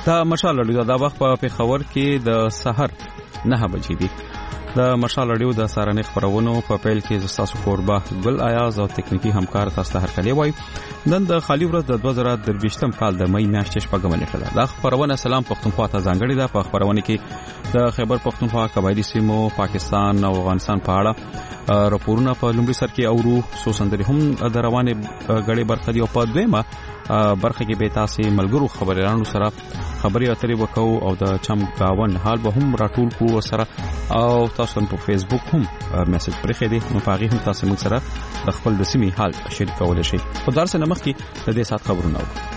دا مشال رادیو د وخت په پیښور کې د سحر 9 بجې دي. د مشال رادیو د سارنې خبرونو په پیل کې زستاسو قربه ګل آیاز او تکنیکی همکار تاسو ته هرکلی وای. نن د خالی ورځ د 2023م کال د مې میاشتې شپږمه نیټه ده. دا خبرونه سلام پښتونخوا ته ځانګړې ده. په خبرونه کې د خیبر پښتونخوا قبایلی سیمو، پاکستان او افغانستان په اړه راپورونه په لومړي سر کې اورو. سو سندري هم د روانه غړي برخه دی او په دویمه برخه کې به تاسو ملګرو خبريالانو سره خبري اترې وکاو او د چم گاون حال به هم راټول کو سره او تاسو په فیسبوک هم میسج پرې دي نو پاغي هم تاسو موږ سره د خپل د سیمې حال شریکول شي. خو درس نه مخکې د دې سات خبرونه وکړو.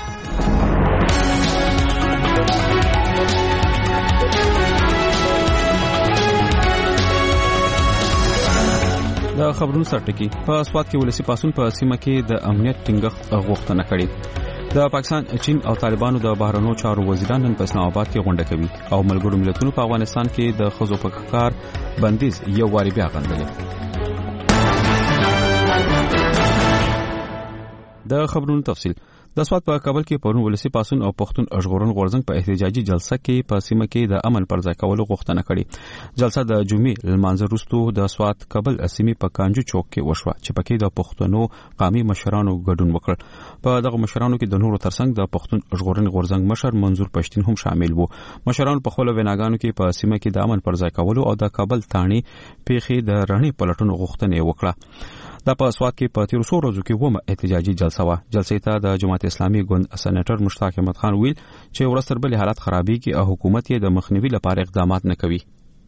د خبرونو سرټکی په سواد کې ولسی پاسون په سیمه کې د امنیت ټینګښت غوښتنه کړې. د پاکستان، چین او طالبانو د بهرنیو چارو وزیران نن په اسلام آباد کې غونډه کوي او ملګرو ملتونو په افغانستان کې د خزو په کار بندیز یو واری بیا غندلې. د خبرونو تفصیل د سواد په کابل کې پرون ولسی پاسون او پښتون اشغورن غورځنګ په احتجاجي جلسه کې په سیمه کې د امن پر ځای کولو غوښتنه کړې. جلسه د جمعې لمانځه وروسته د سواد کابل سیمې په کانجو چوک کې وشوه چې پکې د پښتنو قومي مشرانو ګډون وکړ. په دغه مشرانو کې د نورو ترڅنګ د پښتون اشغورن غورځنګ مشر منظور پښتين هم شامل وو. مشرانو په خپل ویناګانو کې په سیمه کې د امن پر ځای کولو او د کابل تانی پیخي د رڼې پلټونو غوښتنه وکړه. دا په سواد کې په 1300 ورځو کې ومه احتجاجي جلسه وا. جلسې ته د جماعت اسلامي ګوند سېنیټر مشتاق احمد خان ویل چې ورسره بل حالات خرابېږي او حکومت یې د مخنیوي لپاره اقدامات نه کوي.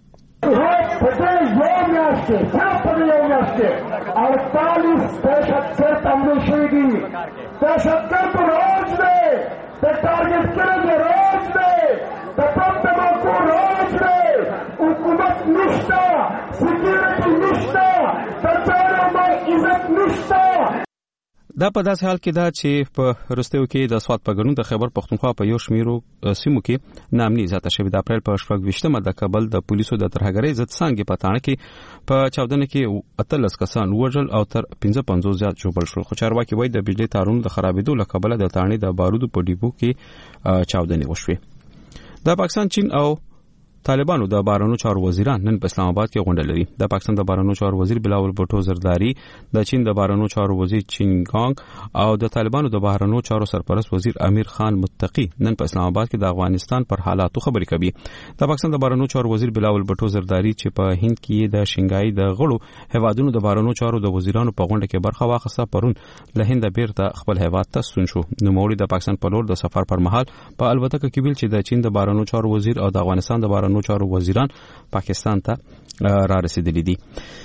دا په داسې حال کې دا چې په رستیو کې د سواد په ګڼو د خیبر پښتونخوا په یو شمیرو سیمو کې نامني زیاته شوې. د اپریل په 28مه د کابل د پولیسو د ترهګرۍ ضد څنګه په تاڼه کې په چاودنه کې 13 کسان وژل او تر 55 زیات ژوبل شول. خو چارواکي وایي د بجلی تارونو د خرابېدو له کبله د تاڼې د بارودو په ډیپو کې چاودنې وشوې. د پاکستان، چین او طالبانو د بهرنیو چارو وزیران نن په اسلام آباد کې غونډه لري. د پاکستان د بهرنیو چارو وزیر بلاول بوټو زرداری، د چین د بهرنیو چارو وزیر چینګانګ او د طالبانو د بهرنیو چارو سرپرست وزیر امیر خان متقی نن په اسلام آباد کې د افغانستان پر حالاتو خبرې کوي. د پاکستان د بهرنیو چارو وزیر بلاول بوټو زرداری چې په هند کې د شنګای د غړو هوادونو د بهرنیو چارو د وزیرانو په غونډه کې برخه واخیسته، پرون له هند بیرته خپل هیواد ته ستون شو. نو موري د پاکستان په لور د سفر پر مهال په البته کې ویل چې د چین د بهرنیو چارو وزیر او د افغانستان د بهرنیو چارو وزیران پاکستان ته را رسیدلی دي.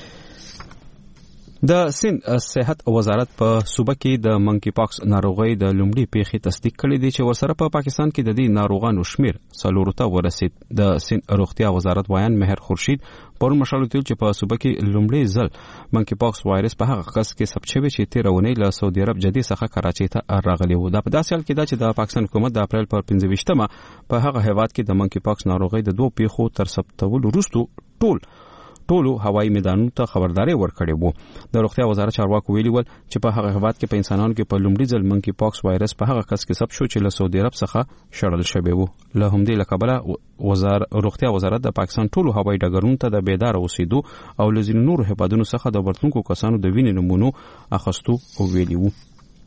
د سند صحت وزارت په صوبه کې د منکی پاکس ناروغي د لومړي پیښې تصدیق کړې دي چې ورسره په پاکستان کې د دې ناروغانو شمیر 4 ته ورسید. د سند روغتیا وزارت وایان مهر خورشید پرون مشال ویل چې په صوبه کې لومړي ځل منکی پاکس وایرس په هغه کس کې ثبت شوی چې 13 ونې له سعودي عرب جدي څخه کراچۍ ته راغلی و. دا په داسې حال کې دا چې د پاکستان حکومت د اپریل پر 25مه په هغه هیواد کې د منکی پاکس ناروغي د 2 پیښو تر ثبتولو وروسته ټولو هوایي میدانونو ته خبرداري ورکړې وو. د روغتیا وزارت چارواکو ویلي ول چې په هغه هیواد کې په انسانانو کې په لومړي ځل منکی پاکس وایرس په هغه کس کې ثبت شو چې له سعودي عرب څخه شړل شوی وو. له همدې لکبله روغتیا وزارت د پاکستان ټولو هوایي ډګرونو ته د بیدار اوسېدو او لزین نور هیوادونو څخه د ورتونکو کسانو د وینې نمونو اخیستو ویلي وو.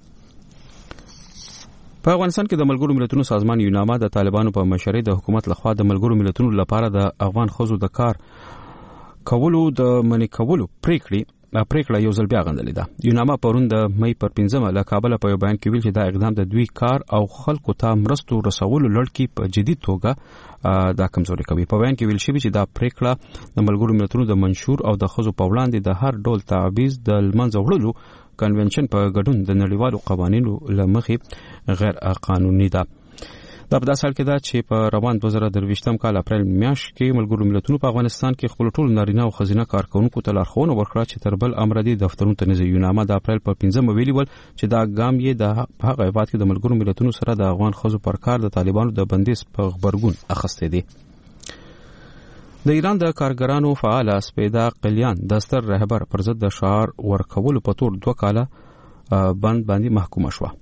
په افغانستان کې د ملګرو ملتونو سازمان یوناما د طالبانو په مشرۍ د حکومت لخوا د ملګرو ملتونو لپاره د افغان خزو د کار کولو د منی کولو پریکړه یو ځل بیا غندلې ده. یوناما پرون د مې پر 15مه له کابل په بیان کې ویل چې دا اقدام د دوی کار او خلکو ته مرستو رسولو لړ کې په جدي توګه دا کمزوري کوي. په بیان کې ویل شوی چې دا پریکړه د ملګرو ملتونو د منشور او د خزو په وړاندې د هر ډول تعویض د لمنځه وړلو کنونشن په ګډون د نړیوالو قوانینو لمخې غیر قانوني ده. دا په داسې حال کې دا چې په روان 2023م کال اپریل میاشت کې ملګرو ملتونو په افغانستان کې خپل ټول نارینه او ښځینه کارکونکو ته لارښوونه ورکړه چې تر بل امر دي دفترونو ته نزي. یوناما د اپریل په 15مه ویلي ول چې دا ګام یې د هغه هیواد کې د ملګرو ملتونو سره د افغان ښځو پر کار د طالبانو د بندیز په خبرګون اخیسته دي. د ایران د کارګرانو فعال سپیدا قلیان د ستر رهبر پر ضد د شعار ورکولو په تور 2 کاله بند باندې محکومه شوه.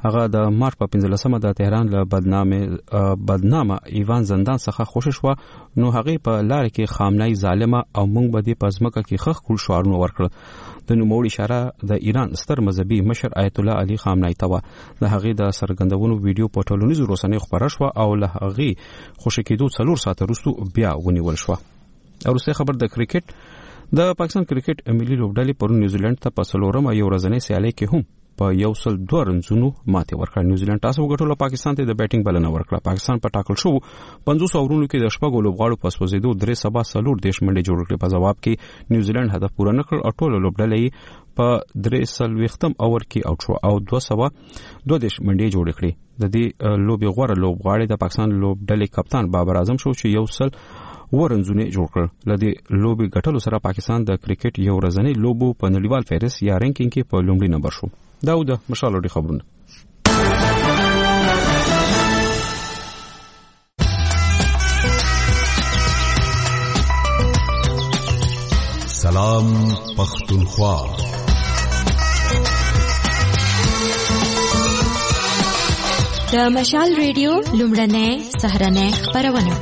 هغه د مارچ په 15مه د تهران له بدنامه ایوان زندان څخه خوشش و نو هغه په لار کې خامنه‌ای ظالمه او موږ به د پزماکه کې خخ کول شعارونه ورکړل د نوموړي اشاره د ایران ستر مذهبي مشر آیت الله علي خامنه‌ای ته و د هغه د سرګندونو ویډیو په ټولنیزو رسنیو خبره شو او له هغه خوشی کېدو 4 ساعت وروسته بیا ونیول شو. وروسته خبر د کرکټ د پاکستان کرکټ ملي لوبډلې پر نیوزیلند ته په څلورمه یو ورځنۍ سیالي کې هم په 102 رنزونو ماته ورکړه. نیوزیلند تاسو وګټلو پاکستان ته د بیټینګ بلنه ورکړه. پاکستان په ټاکل شو 50 اورونو کې د شپږو لوبغاړو په سوزیدو 3 سبا سلور دیش منډه جوړ کړې. په جواب کې نیوزیلند هدف پوره نکړ او ټول لوبډلې په 3 اور کې اوټ شو او 2 دیش منډه جوړ کړې. د دې لوبي غوړه لوبغاړي د پاکستان لوبډلې کپتان بابر اعظم شو چې یو سل ورنزونه جوړ کړل. لدی لوبي ګټلو سره پاکستان د کرکټ یو ورځنی لوبو په نړیوال فهرست یا رینکینګ کې په لومړي نمبر شو. داود مشال لري خبرونه. سلام پختونخوا. د مشال ریډیو لومړنۍ سهرنۍ خبرونه.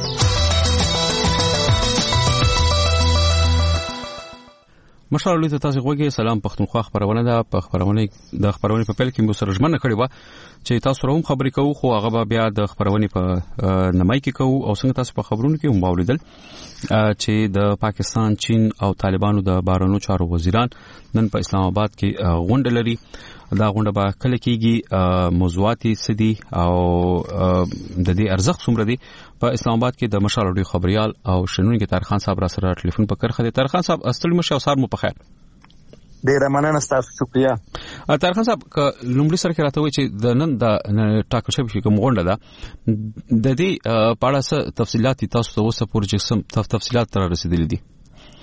مشال له تاسو غوږی سلام پختونخوا خبرونه ده. په خبرونه په پیل کې مو سره ژمنه کړې و چې تاسو راوم خبرې کوو خو هغه بیا د خبرونه په نمای کې کوو او څنګه تاسو په خبرونو کې هم باولیدل چې د پاکستان چین او طالبانو د بهرنیو چارو وزیران نن په اسلام آباد کې غونډه لري. دا غونډه به کله کېږي موضوعات سدي او د دې ارزښت څومره دي. په اسلام آباد کې د مشال ډیو خبريال او شنونکو طارق خان صاحب را سره ټلیفون په کرخه دي. طارق خان صاحب استل مشه او سار مو په خیر. ډیر مننه تاسو شکریہ. طارق خان صاحب لومړی سره راته وی چې د نن د ټاکل شوی کوم غونډه ده د دې په اړه تفصيلات تاسو ته وسه پورې تفصيلات تر رسیدلې دي.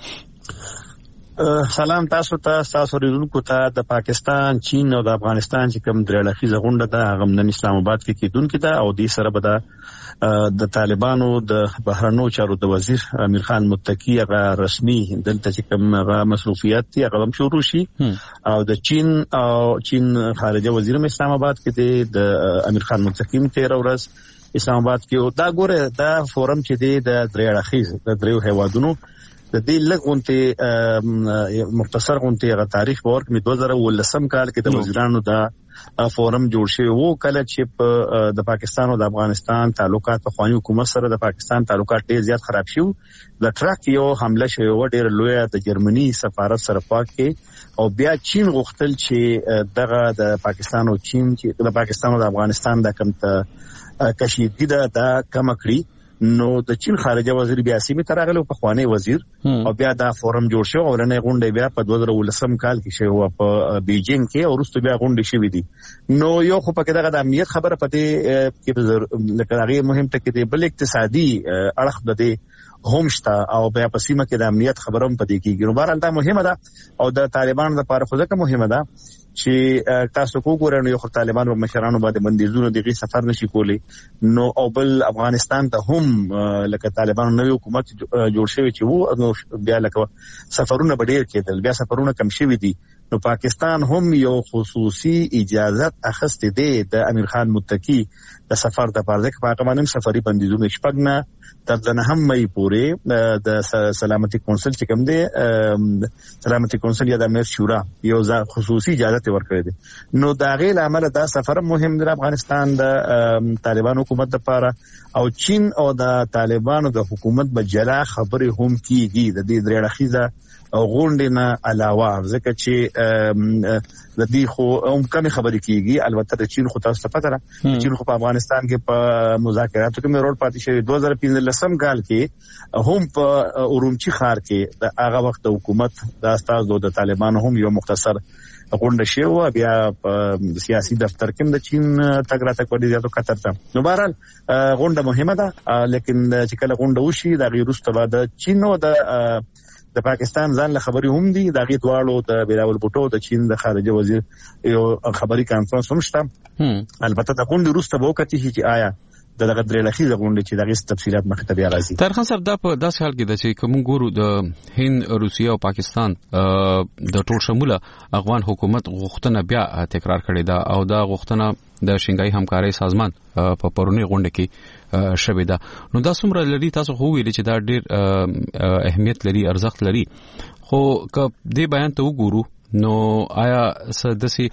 سلام تاسو ورونکو ته. د پاکستان، چین او د افغانستان چې کوم درې اړخیزه غونډه ده هغه نن اسلام آباد کې کېدونکې ده او دې سره به د طالبانو د بهرنیو چارو د وزیر امیر خان متقی هغه رسمي دلته چې کوم هغه مصروفیات دي هغه هم شروع شي او د چین خارجه وزیر اسلام آباد کې د امیر خان متقی 13 ورځ اسلام آباد کې. دا ګوره دا فورم چې دی د درې اړخیز د دریو هیوادونو د دې لغونته مختصر غونته غا تاریخ ور کې 2019 کال کې د وزیرانو دا فورم جوړ شوی وو کله چې د پاکستان او د افغانستان تعلقات په خواني حکومت سره د پاکستان تعلقات ډیر زیات خراب شو. د ټرک یو حمله شوی و ډیر لوی د جرمني سفارت سره پاک کې او بیا چین غوښتل چې دغه د پاکستان او چین چې د پاکستان او د افغانستان د کم ته کشیدګي دا کم کړی. نو د چین خارجه وزیر بیا سیمه ترغلو په خوانی وزیر او بیا دا فورم جوړ شو او نه غونډه بیا په 2019 کال کې شوی و په بیجینګ کې او وروسته بیا غونډه شوې دي. نو یو خو پکې دغه د امنیت خبره پدې کې لکه هغه مهم ټکی دی بل اقتصادي اړخ د دې همشتا او بیا په سیمه کې د امنیت خبرم پدې کېږي. نو بهرحال دا مهمه ده او د طالبانو لپاره خو ځکه مهمه ده چې تاسو وګورئ نو یو طالبانو مشرانو باندې بندیزونه دغه سفر نشي کولی. نو او بل افغانستان ته هم لکه طالبانو نوې حکومت جوړ شوی چې وو نو بیا لکه سفرونه ډیر کېدل بیا سفرونه کم شوي دي. نو پاکستان هم یو خصوصي اجازه اخیستې ده د امیر خان متقی د سفر د پاره کې په قانون سفري بندیزونه شپږ تر د هم مې پورې د سلامتي کونسل چې کوم دی سلامتي کونسل یا د امیر شورا یو خصوصي اجازه ورکړي دي. نو دا غیر عمل دا سفر مهم دی افغانستان د طالبان حکومت لپاره او چین او د طالبانو د حکومت بجلا خبرې هم کیږي د دې درې اړخیزه غونډې نه علاوه ځکه چې د دې خو هم کمی خبرې کیږي. البته د چین خو تاسو ته پته ده چین خو په افغانستان کې په مذاکراتو کې روډ پاتې شوی 2015 کال کې هم په اورومچی ښار کې د هغه وخت د حکومت د استازو د طالبانو هم یو مختصر غونډه شوه بیا په سیاسي دفتر کې د چین تګ راتګ په زیاتو خطر ته. نو بهرحال غونډه مهمه ده لیکن چې کله غونډه وشي د غیرست بعد چین او د پاکستان ځان له خبري هم دي د غي دواړو د بلاول بوټو د چین د خارجه وزیر یو خبري کانفرنس هم شته. البته د غونډې وروسته به وکړي چې آیا دغه درې لخیزه غونډه چې دغه تفصيلات مخ ته بیا راځي. طاهر خان صاحب دا په داسې حال کې د چې کوم ګورو د هند روسیا او پاکستان د ټول شموله افغان حکومت غوښتنه بیا تکرار کړې ده او دا غوښتنه د شنګای همکاري سازمان په پرونی غونډه کې شوې ده. نو دا څومره لري تاسو خو ویل چې دا ډېر اهمیت لري ارزښت لري خو که دې بیان ته وګورو نو آیا سدسي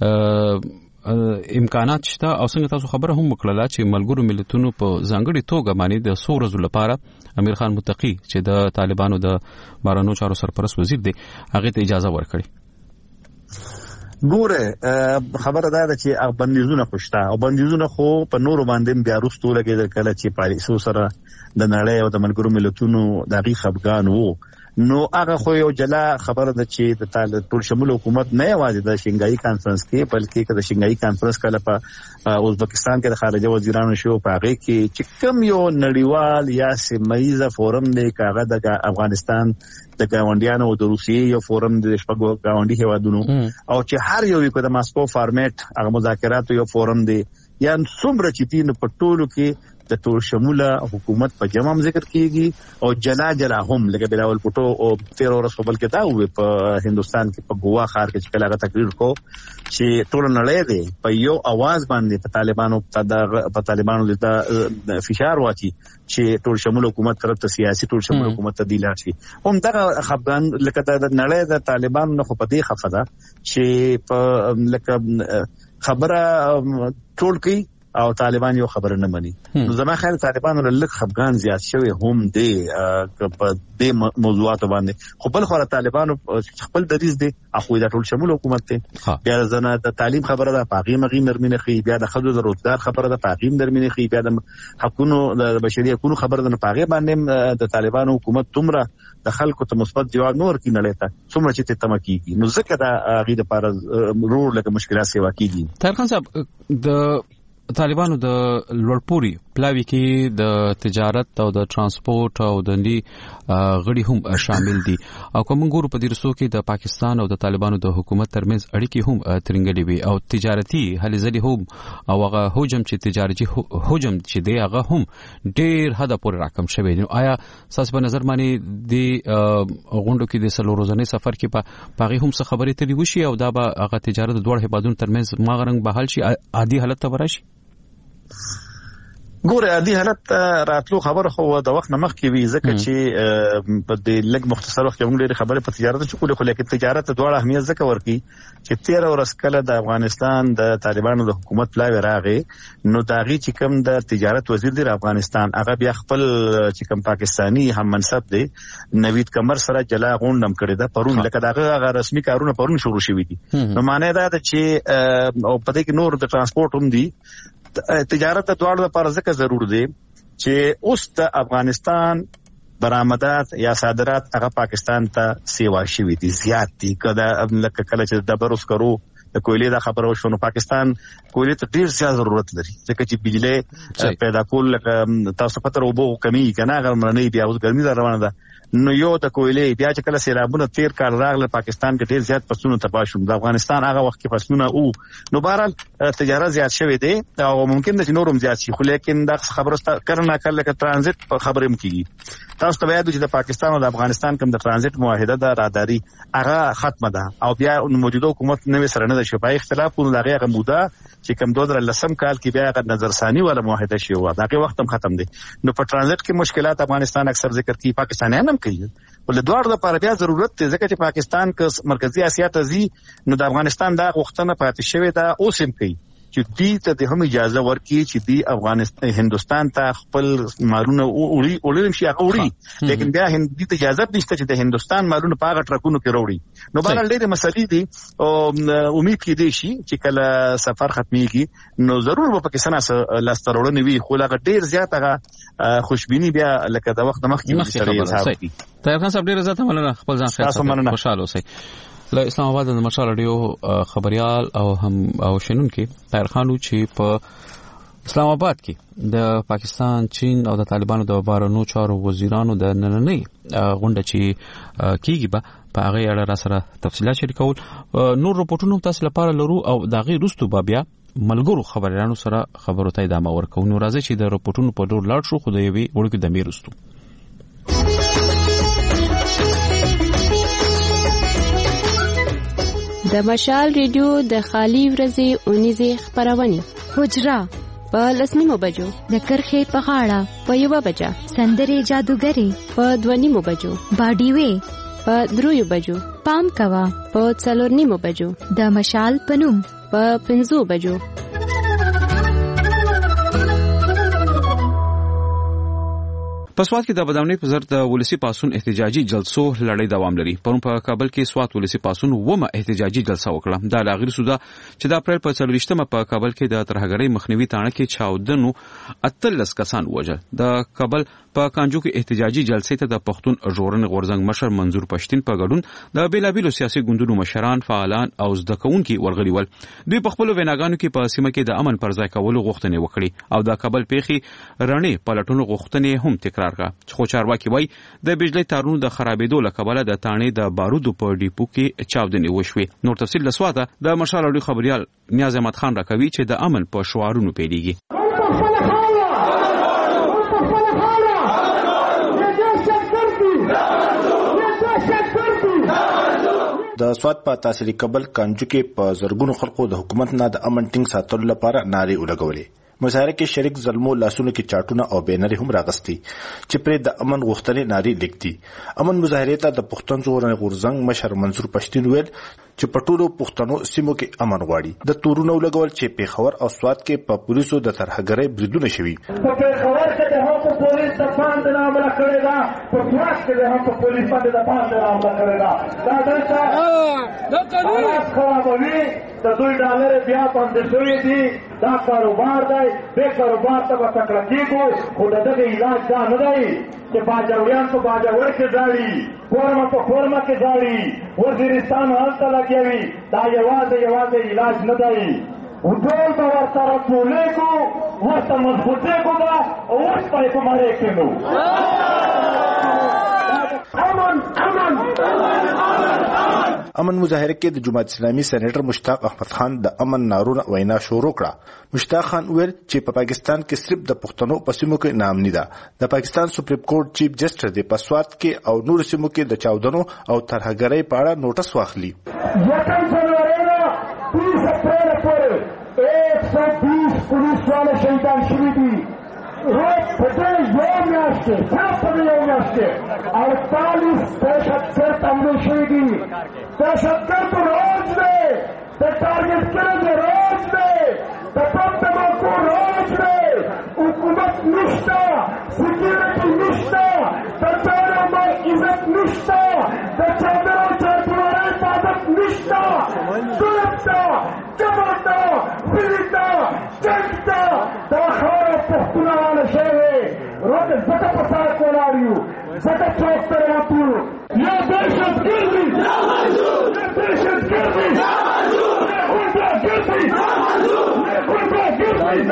امکانات شته او څنګه تاسو خبره هم وکړه چې ملګرو ملتونو په ځانګړي توګه باندې د 100 ورځې لپاره امیر خان متقی چې د طالبانو د بهرنیو چارو سرپرست وزیر دی هغه ته اجازه ورکړي. ګوره خبره دا ده چې بندیزونه خوشته او بندیزونه خو په نورو باندې بیا وروسته لګیدل کله چې پالیسو سره د نړۍ او د ملګرو ملتونو دغه خفګان وو نو هغه خو یو جلا خبره ده چې د ټول شمول حکومت نه یوازې د شنګای کانفرنس کې بلکې د شنګای کانفرنس کله په ازبکستان کې د خارجه وزیرانو شو په هغه کې چې کوم یو نړیوال یا سیمایي فورم دی کاغه د افغانستان د ګاونډیانو او د روسیې یو فورم د شپږو ګاونډي هیوادونو او چې هر یو د ماسکو فارمیټ هغه مذاکرات یو فورم دی یا څومره چې تین په ټولو کې د ټول شموله حکومت په جمع ذکر کیږي او جلا هم لکه بلاول پټو او 13 ورځې قبل کې دا وې په هندستان کې په ګوا ښار کې چې کله هغه تقریر کو چې ټول نړۍ دی په یو आवाज باندې په طالبانو د فشار واچي چې ټول شموله حکومت طرف ته سیاسي ټول شموله حکومت ته دی لاړ شي هم دا خفګان لکه د نړۍ د طالبانو نه خو په دې خفه ده چې په لکه خبره ټول کوي او طالبان یو خبره نه مني. نو زما خیال طالبانو لږ خفګان زیات شوی هم دی په دې موضوعات باندې خو بل خو طالبانو خپل دریز دی اخو د ټول شمول حکومت ته بیا زنه د تعلیم خبره ده پاغي مغي نرمینه خي بیا د خدو د روزګار خبره ده پاغي نرمینه خي بیا د حقونو د بشري حقوقو خبره ده پاغي باندې د طالبانو حکومت تمره د خلکو ته مثبت جواب نور کې نه لته څومره چې ته مکیږي نو ځکه دا غي د پاره رور لکه مشکلات سیوا کیږي. طاهر خان صاحب د طالبانو د لوړپوري پلاوی کې د تجارت او د ترانسپورت او د غړي هم شامل دي او کوم ګورو په دې رسو کې د پاکستان او د طالبانو د حکومت ترمنځ اړیکې هم ترنګلې وي او تجارتي هلې ځلې هم او هغه هجوم چې تجارتي هجوم چې دی هغه هم ډېر حد پورې راکم شوی دی. آیا تاسو په نظر باندې د غونډو کې د سلو ورځې سفر کې په هغه هم څه خبرې ترې وشي او دا به هغه تجارت د دوه هیوادونو ترمنځ ماغرنګ بحال شي عادي حالت ته ورشي؟ ګوره عادي حالت راتلو خبر خو د وخت نمخ کې وی ځکه چې په دې لږ مختصر وخت کې موږ لري خبره په تجارت چې کوله خو لیکن تجارت دواړه اهمیت ځکه ورکی چې 13 ورځ کله د افغانستان د طالبانو د حکومت پلاوی راغی نو داغي چې کوم د تجارت وزیر دی افغانستان هغه بیا خپل چې کوم پاکستانی هم منصب دی نوید کمر سره جلا غونډم کړی دا پرون لکه داغه رسمي کارونه پرون شروع شوي دي نو معنی دا چې او په دې کې نور د ترانسپورت هم دي تجارت د دوړو لپاره ځکه ضرور دی چې اوس د افغانستان برآمدات یا صادرات هغه پاکستان ته سیوا شوي دي زیات دي کله چې د بروس کرو د کویلې د خبرو شونو پاکستان کویلې ته ډیر زیات ضرورت لري ځکه چې بجلی پیدا کول لکه تاسو پته وبو کمی کنه هغه مرنۍ بیا اوس ګرمي روانه ده نو یو د کویلې بیا چې کله سیلابونه تیر کال راغله پاکستان کې ډیر زیات فصلونه تباه شول د افغانستان هغه وخت کې فصلونه او نو بهرحال تجارت زیات شوی دی او ممکن ده چې نورم زیات شي خو لیکن دا خبره کرنا کله کې ترانزیت په خبرې مکیږي تاسو ته وایي چې د پاکستان او د افغانستان کوم د ترانزیت معاهده ده راداري هغه ختمه ده او بیا موجوده حکومت نوې سره نه شي په اختلافونو لغه موده چې کوم 2010 کال کې بیا غو نظرثانی ولا معاهده شي و دغه وخت هم ختم دي نو په ترانزیت کې مشکلات افغانستان اکثر ذکر کوي پاکستانیان هم کوي ول دوړ د پر بیا ضرورت دی ځکه چې پاکستان کې مرکزی اسیا ته زی نو د افغانستان دا غوښتنه پاتې شوې ده اوس هم کوي چې دې ته هم اجازه ورکړي چې دې افغانستان هندستان ته خپل مالونه اولیم شي اوري لیکن بیا هندي ته اجازه نشته چې د هندستان مالونه په هغه ټرکونو کې وروړي نو بهر ډېر مسلې دي او امید کې دي شي چې کله سفر ختميږي نو ضرور به پاکستان لاسترولنی وي خو هغه ډېر زیات هغه خوشبيني بیا لکه د وخت مخکې سره اظهار کوي. طاهر خان صاحب ډېر زیات مننه خپل ځان خیر خوشاله اوسئ. له اسلام آباد د مشال رادیو خبريال او شنونکو طاهر خان چې په اسلام آباد کې د پاکستان چین او د طالبانو د بهرنیو چارو وزیرانو د نننۍ غونډه چې کیږي په هغه اړه را سره تفصیلات شریکول نور رپورټونه تاسو لپاره لرو او دا غي رستو بیا ملګرو خبريالانو سره خبرو ته ادامه ورکوو. نو راځي چې د رپورټونو په ډول لاړ شو خو د یوې وړوکې د میرستو. د مشال ریډیو د خالی ورځې اونیزه خبرونه حجرا په 10 بجو، د کرخې په غاړه په 1 بجه، سندرې جادوګری په 2 بجو، باډي وې په 3 بجو، پام کوا په 4 بجو، د مشال پنوم په 5 بجو. په سوات کې د بدامنۍ په زر د ولسی پاسون احتجاجي جلسو لړۍ دوام لري. پرون په کابل کې سوات ولسی پاسون ومه احتجاجي جلسه وکړه. دا لاغیر سودا چې د اپریل په 24مه په کابل کې د ترهګرۍ مخنیوي تاڼه کې چاودنو 13 کسان وژل. د کابل په کانجو کې احتجاجي جلسې ته د پښتون ژغورنې غورځنګ مشر منظور پښتين په ګډون د بیلابیلو سیاسي ګوندونو مشران، فعالان او زدهکونکي ورغلي ول. دوی په خپل ویناګانو کې په سیمه کې د امن پر ځای کولو غوښتنې وکړي او د کابل پیښې رڼې پلټونو غوښتنې هم تکرار کړه. خو چارواکي وایي د بجلی تارونو د خرابېدو له کبله د تانې د بارودو په ډیپو کې چاودنې وشوې. نور تفصیل له سواته د مشال اړوي خبريال نیاز احمد خان راکوي چې د امن په شعارونو پیلېږي. د سوات په تحصیلي کابل کانجو کې په زرګونو خلکو د حکومت نه د امن ټینګ ساتلو لپاره نارې ولګولې. مظاهره کې شریک ظلمو لاسونو کې چاټونه او بینر هم راغستي چې پر د امن غوښتنې نارې لیکتي. امن مظاهره ته د پښتون ژغورنې غورځنګ مشر منصور پښتين ویل چې په ټولو پښتنو سیمو کې امن غواړي. د تورونو لګول چې پیښور او سوات کې په پولیسو د ترهګرۍ بریدونه شوي. په پیښور کې د هغو پولیس د باندې حمله کړې ده، په سوات کې د هغو پولیس باندې د باندې حمله کړې ده. دا دلته حالات خرابوي. د دوی ډالر بیا باندې شوي دي. دا کاروبار دی، دې کاروبار ته به تکړه کېږو. خو د دغه علاج دا نه دی چې باجوړیان په باجوړ کې ځاړي، کورمه په کورمه کې ځاړي، وزیرستان هلته لګوي. دا یوازې علاج نه دی. ټول به ورسره ټولېږو، ورته مضبوطېږو ده او اوس به یې په مړې کېنو. امن مظاهره کې د جماعت اسلامي سېنیټر مشتاق احمد خان د امن نارونه وینا شروع کړه. مشتاق خان ویل چې په پاکستان کې صرف د پښتنو په سیمو کې نامني ده. د پاکستان سپریم کورټ چیف جسټس د پسوات کې او نور سیمو کې د چاودنو او ترهګرۍ په اړه نوټس واخلي. 30 اپریل پر 120 پولیس والے شهیدان شوي دي. روز په دې یو میاشت کې 48 دهشتګرد حملې شوي دي. دهشتګرد روز دی، د ټارګټ کړل روز دی، د بم دماکو روز دی. حکومت نشته، سکیورټي نشته، د چارو ما عزت نشته، د چادرو چارپیوارۍ عبادت نشته. ظلم ته، جبر ته، فلي ته، جنګ ته دا خاوره پښتونه واله شوې. روز ځکه په سړک ولاړ یو، ځکه چوک ته راوتو یو. یا دهشتګردي، یا دهشتګردي، یا غونډهګردي، یا غونډهګردي،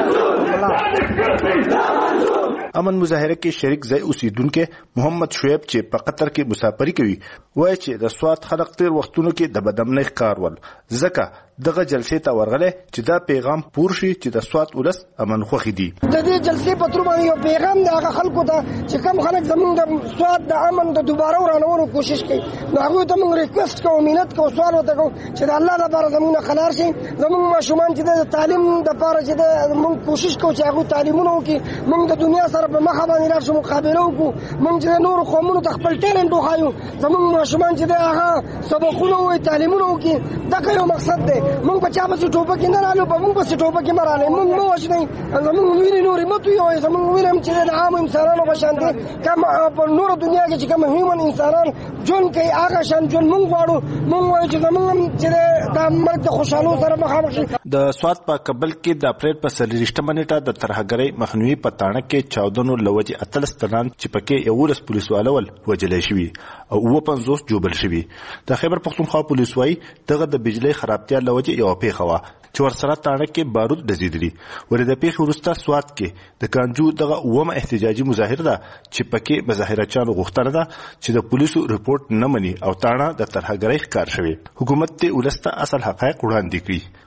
امن مظاهره کې شریک ځای اوسیدونکو محمد شعیب چې په قطر کې مسافري کوي وایي چې د سوات خلک تیر وختونو کې د بدامنۍ ښکار ول. ځکه دغه جلسې ته ورغله چې دا پیغام پور شي چې د سوات ولس امن خوښي دي. د دې جلسې په تر باندې یو پیغام د هغه خلکو ته چې کوم خلک زموږ د سوات د امن د دوباره ورانولو کوشش کوي، نو هغه ته موږ ریکوست کوو، مینت کوو، سوال وته کوو چې د الله لپاره زموږ خلاص شي. زموږ ماشومان چې د تعلیم لپاره چې موږ کوشش کوو چې هغه تعلیمونه وکړي، موږ د دنیا سره په مخه باندې راشو، مقابله وکړو. موږ چې نور قومونو ته خپل ټیلنټ وښایو، زموږ ماشومان چې هغه سبقونه وایي، تعلیمونه وکړي. دا یو مقصد دی. موږ په چا بس ټوپه کې نه رالو، په موږ بس ټوپه کې مرالې موږ نو وښنی. زموږ ویني نورې متو یو، زموږ وینم چې د عام انسانانو په شان دي، کوم په نور دنیا کې چې کوم هیومن انسانان جون کوي هغه شان جون موږ غواړو. موږ وایو چې زموږ چې د مرګ د خوشحالو سره مخامخ شي. د سوات په کابل کې د اپریل په 24مه نیټه د ترهګرۍ مخنیوي په تاڼه کې چاودنو لوجې 18 تنان چې پکې 11 پولیسوال ول وجلې شوي او 50 جوبل شوي. د خیبر پختونخوا پولیس وايي دغه د بجلی خرابتیا لوجې یو پیښه وه چې ورسره تاڼه کې بارود ډزیدلي. ولې د پیښې وروسته سوات کې د کانجو دغه اومه احتجاجي مظاهره ده چې پکې مظاهرچیانو غوښتنه ده چې د پولیسو رپورټ نه مني او تاڼه د ترهګرۍ ښکار شوی. حکومت ته ولسته اصل حقایق وړاندې کړي.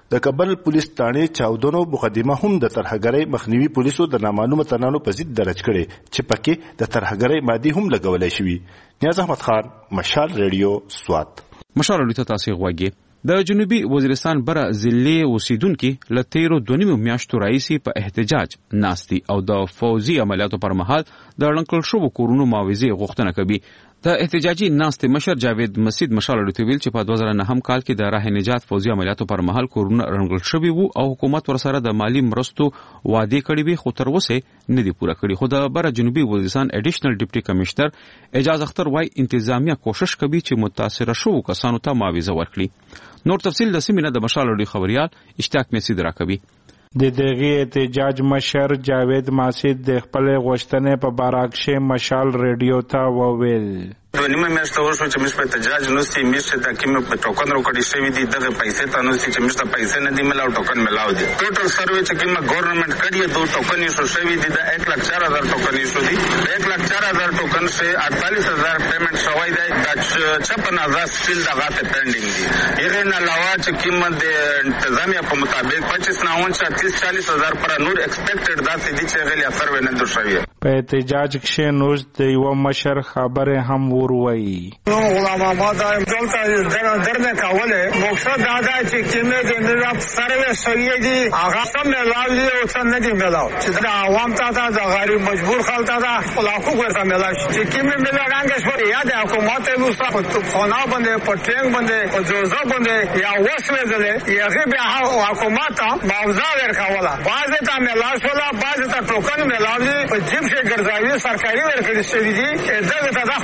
د کابل پولیس ټاڼې چاودنو مقدمه هم د ترهګرۍ مخنیوي پولیسو د نامعلومه ترانو په ضد درج کړي چې پکې د ترهګرۍ مادي هم لګولای شوی. نیاز احمد خان، مشال ریډیو، سوات. مشال ریډیو تاسو غوږی. د جنوبي وزیرستان بره ضلع اوسیدونکو له 13 میاشتو راهیسې په احتجاج ناستي او د فوزي عملیاتو پر مهال د لنکل شو کورونو معاوضه غوښتنه کوي. د احتجاجي ناستي مشر جاوید مسید مشال ریډیو ویل چې په 2009 کال کې د راه نجات فوزي عملیاتو پر مهال کورونه رنګل شوي وو او حکومت ورسره د مالی مرستو وعده کړې وي، خو تر اوسه نه دی پوره کړی. خو د بره جنوبي وزیرستان اډیشنل ډیپټي کمشنر اعجاز اختر وايي انتظامیه کوشش کوي چې متاثر شوو کسانو ته معاوضه ورکړي. نور تفصیل د سیمینه د مشال ریډیو خبريال اشتیاق مسید راکوي. د دغه احتجاج مشر جاوید مسید د خپل غوښتنې په بارکشه مشال ریډیو ته وویل. نیمه میاشت وشو چې موږ په احتجاج نوستي میشته ته کوم په ټوکن راکړی شوی دي دغه پیسې ته نوستي چې موږ ته پیسې نه دی ملاو ټوکن ملاو دي. ټوټل سروې چې کوم ګورنمنت کړی دوه ټوکن یې شوی دي د 1,04,000 ټوکن یې شو دي. 1,04,000 ټوکن سے 48,000 پیمنٹ شوی دی د 56,000 سټیل دغه ته پینډینګ دي. یغه نه علاوه چې کوم د انتظامیه په مطابق 25,40,000 پر نور ایکسپیکټډ داسې دي چې غلی اثر ونه در شوی. په احتجاج کې نوز د یو مشر خبره هم وروي. غلام محمد دلته درنه کوله مقصد دا ده چې کیمه د نظام سروې شوی دي هغه سم ملاوي او څنګه دي ملاو چې د عوام ته د غریب مجبور خلک ته خلاصو ورته ملاوي چې کیمه ملاګانګ شو یا د حکومت له څخه په خنا باندې پټنګ باندې او جوزه باندې یا وسوي زله یغه به حکومت معاوضه ورکوله بعض ته ملاوي ولا بعض ته ټوکن ملاوي په جيب کې ګرځاوي سرکاري ورکړي شوی دي دغه ته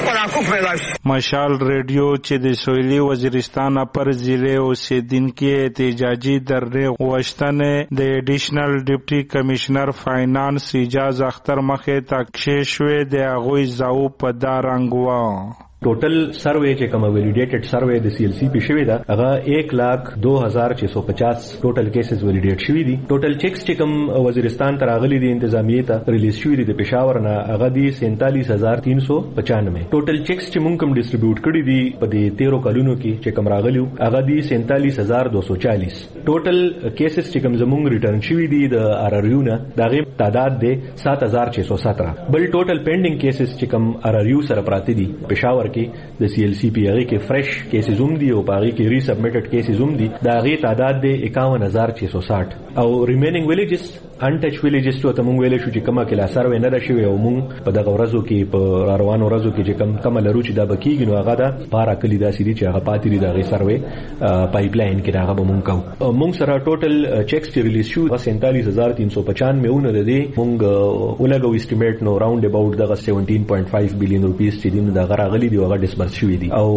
مشال ریډیو چې د سویلي وزیرستان پر ضلع اوسیدونکو احتجاجي درنه غوښتنې د اډیشنل ډیپټي کمشنر فاینانس اعجاز اختر مخه تکشې شوې د هغوی زاو په دارنګ و. ټوټل سروې چې کوم ویلیډیټډ سروې د CLC په شوی دا هغه 1,02,650 ټوټل کیسز ویلیډیټ شوی دي. ټوټل چیکس چې کوم وزیرستان ته راغلي دي انتظامیه ته ریلیز شوی دي د پېښور نه هغه دي 47,395. ټوټل چیکس چې مونږ کوم ډیسټریبیوټ کړی دي په دې 13 کلونو کې چې کوم راغلیو هغه دي 47,240. ټوټل کیسز چې کوم زمونږ ریټرن شوی دي د RRU نه دغه تعداد دی 7,617. بل ټوټل پینډینګ کیسز چې کوم RRU سره پراته دي پېښور کې د CLC پی هغه کې فرش کیسز هم دي او هغه کې ری سبمیټډ کیسز هم دي. دا هغه تعداد دی 51,660 او ریمینینګ ویلیجز انټچ ویلیجز ته موږ ویل شو چې کومه کې لا سروې نه ده شوی او موږ په دغه ورځو کې په روانو ورځو کې چې کوم لرو چې دا بکیږي نو هغه دا بارا کلی دا سړي چې هغه پاتې دي دغه سروې پایپ لاین کې هغه به موږ کوو. موږ سره ټوټل چیکس چې ریلیز شو 47,395 ونه ده دي موږ ولګو اسټیمیټ نو راوند اباوت دغه 17.5 بلین روپیس چې دین دغه راغلي دي هغه ډیسبرس شوی دي او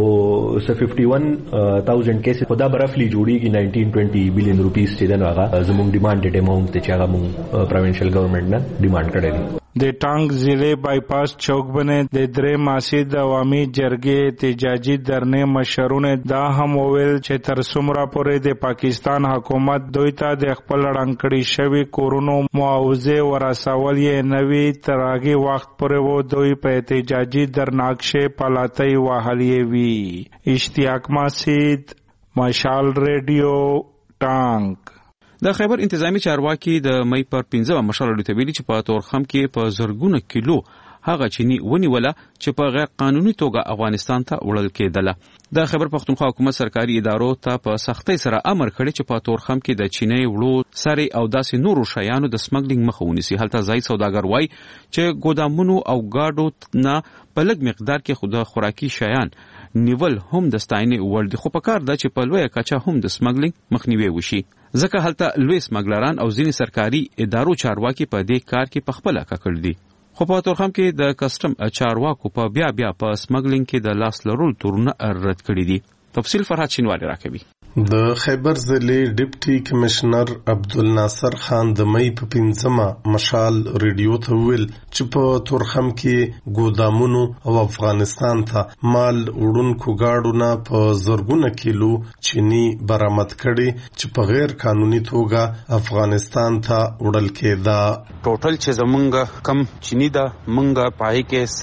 51,000 کیسز په دا برفلی جوړیږي 19-20 بلین روپیس چې دغه زموږ ډیمانډډ اماونت چې هغه موږ پروینشل گورنمنت نه ډیمانډ کړی دی. د ټانګ ضلع بایپاس چوک باندې د درې ماسي د عوامي جرګې احتجاجي درنه مشرونه دا هم وویل چې تر څومره پورې د پاکستان حکومت دوی ته د خپل رانکړي شوی کورونو معاوضه ورسول یې نوي ترغي وخت پورې وو دوی په احتجاجي درناکشه پلاتای وهلې وی. اشتیاق مسید، مشال ریډیو، ټانګ. د خیبر انتظامی چارواکي د مې پر 15 مشال ریډیو ویلي چې په تورخم کې په زرګونه کیلو هغه چینی ونیوله چې په غیر قانوني توګه افغانستان ته وړل کېدله. د خیبر پښتونخوا حکومت سرکاري ادارو ته په سختۍ سره امر کړی چې په تورخم کې د چینی وړو ساري او داسې نورو شیانو د سمګلینګ مخه ونیسي. هلته ځای سوداګر وایي چې ګودامونو او گاډو نه په لږ مقدار کې خود خوراکي شیان نیول هم د ستاینې وړ دي، خو په کار ده چې په لویه کچه هم د سمګلینګ مخنیوي وشي. ځکه هلته لوی سمګلران او ځینې سرکاري ادارو چارواکي په دې کار کې په خپله ککړ دي. خو په تورخم کې د کسټم چارواکو په بیا په سمګلینګ کې د لاس لرول تورونه رد کړي دي. تفصیل فرحت شینواری راکوي. د خیبر ضلع ډیپټي کمشنر عبدالناصر خان د مې په 15 مشال ریډیو ته ویل چې په تورخم کې ګودامونو او افغانستان ته مال وړونکو گاډو نه په زرګونه کیلو چینی برآمد کړي چې په غیر قانوني توګه افغانستان ته وړل کېده. ټوټل چې زمونږ کم چینی دا مونږ پای کې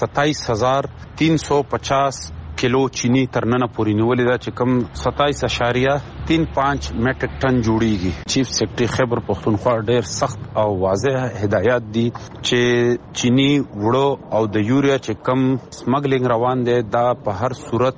27,350 کیلو چینی ترننه پوری نیولې ده چې کم 27.3 3.5 میټریک ټن جوړیږي. چیف سیکریټری خیبر پختونخوا ډېر سخت او واضح هدایات دي چې چینی وړو او د یوریا چې کم سمګلینګ روان دي دا په هر صورت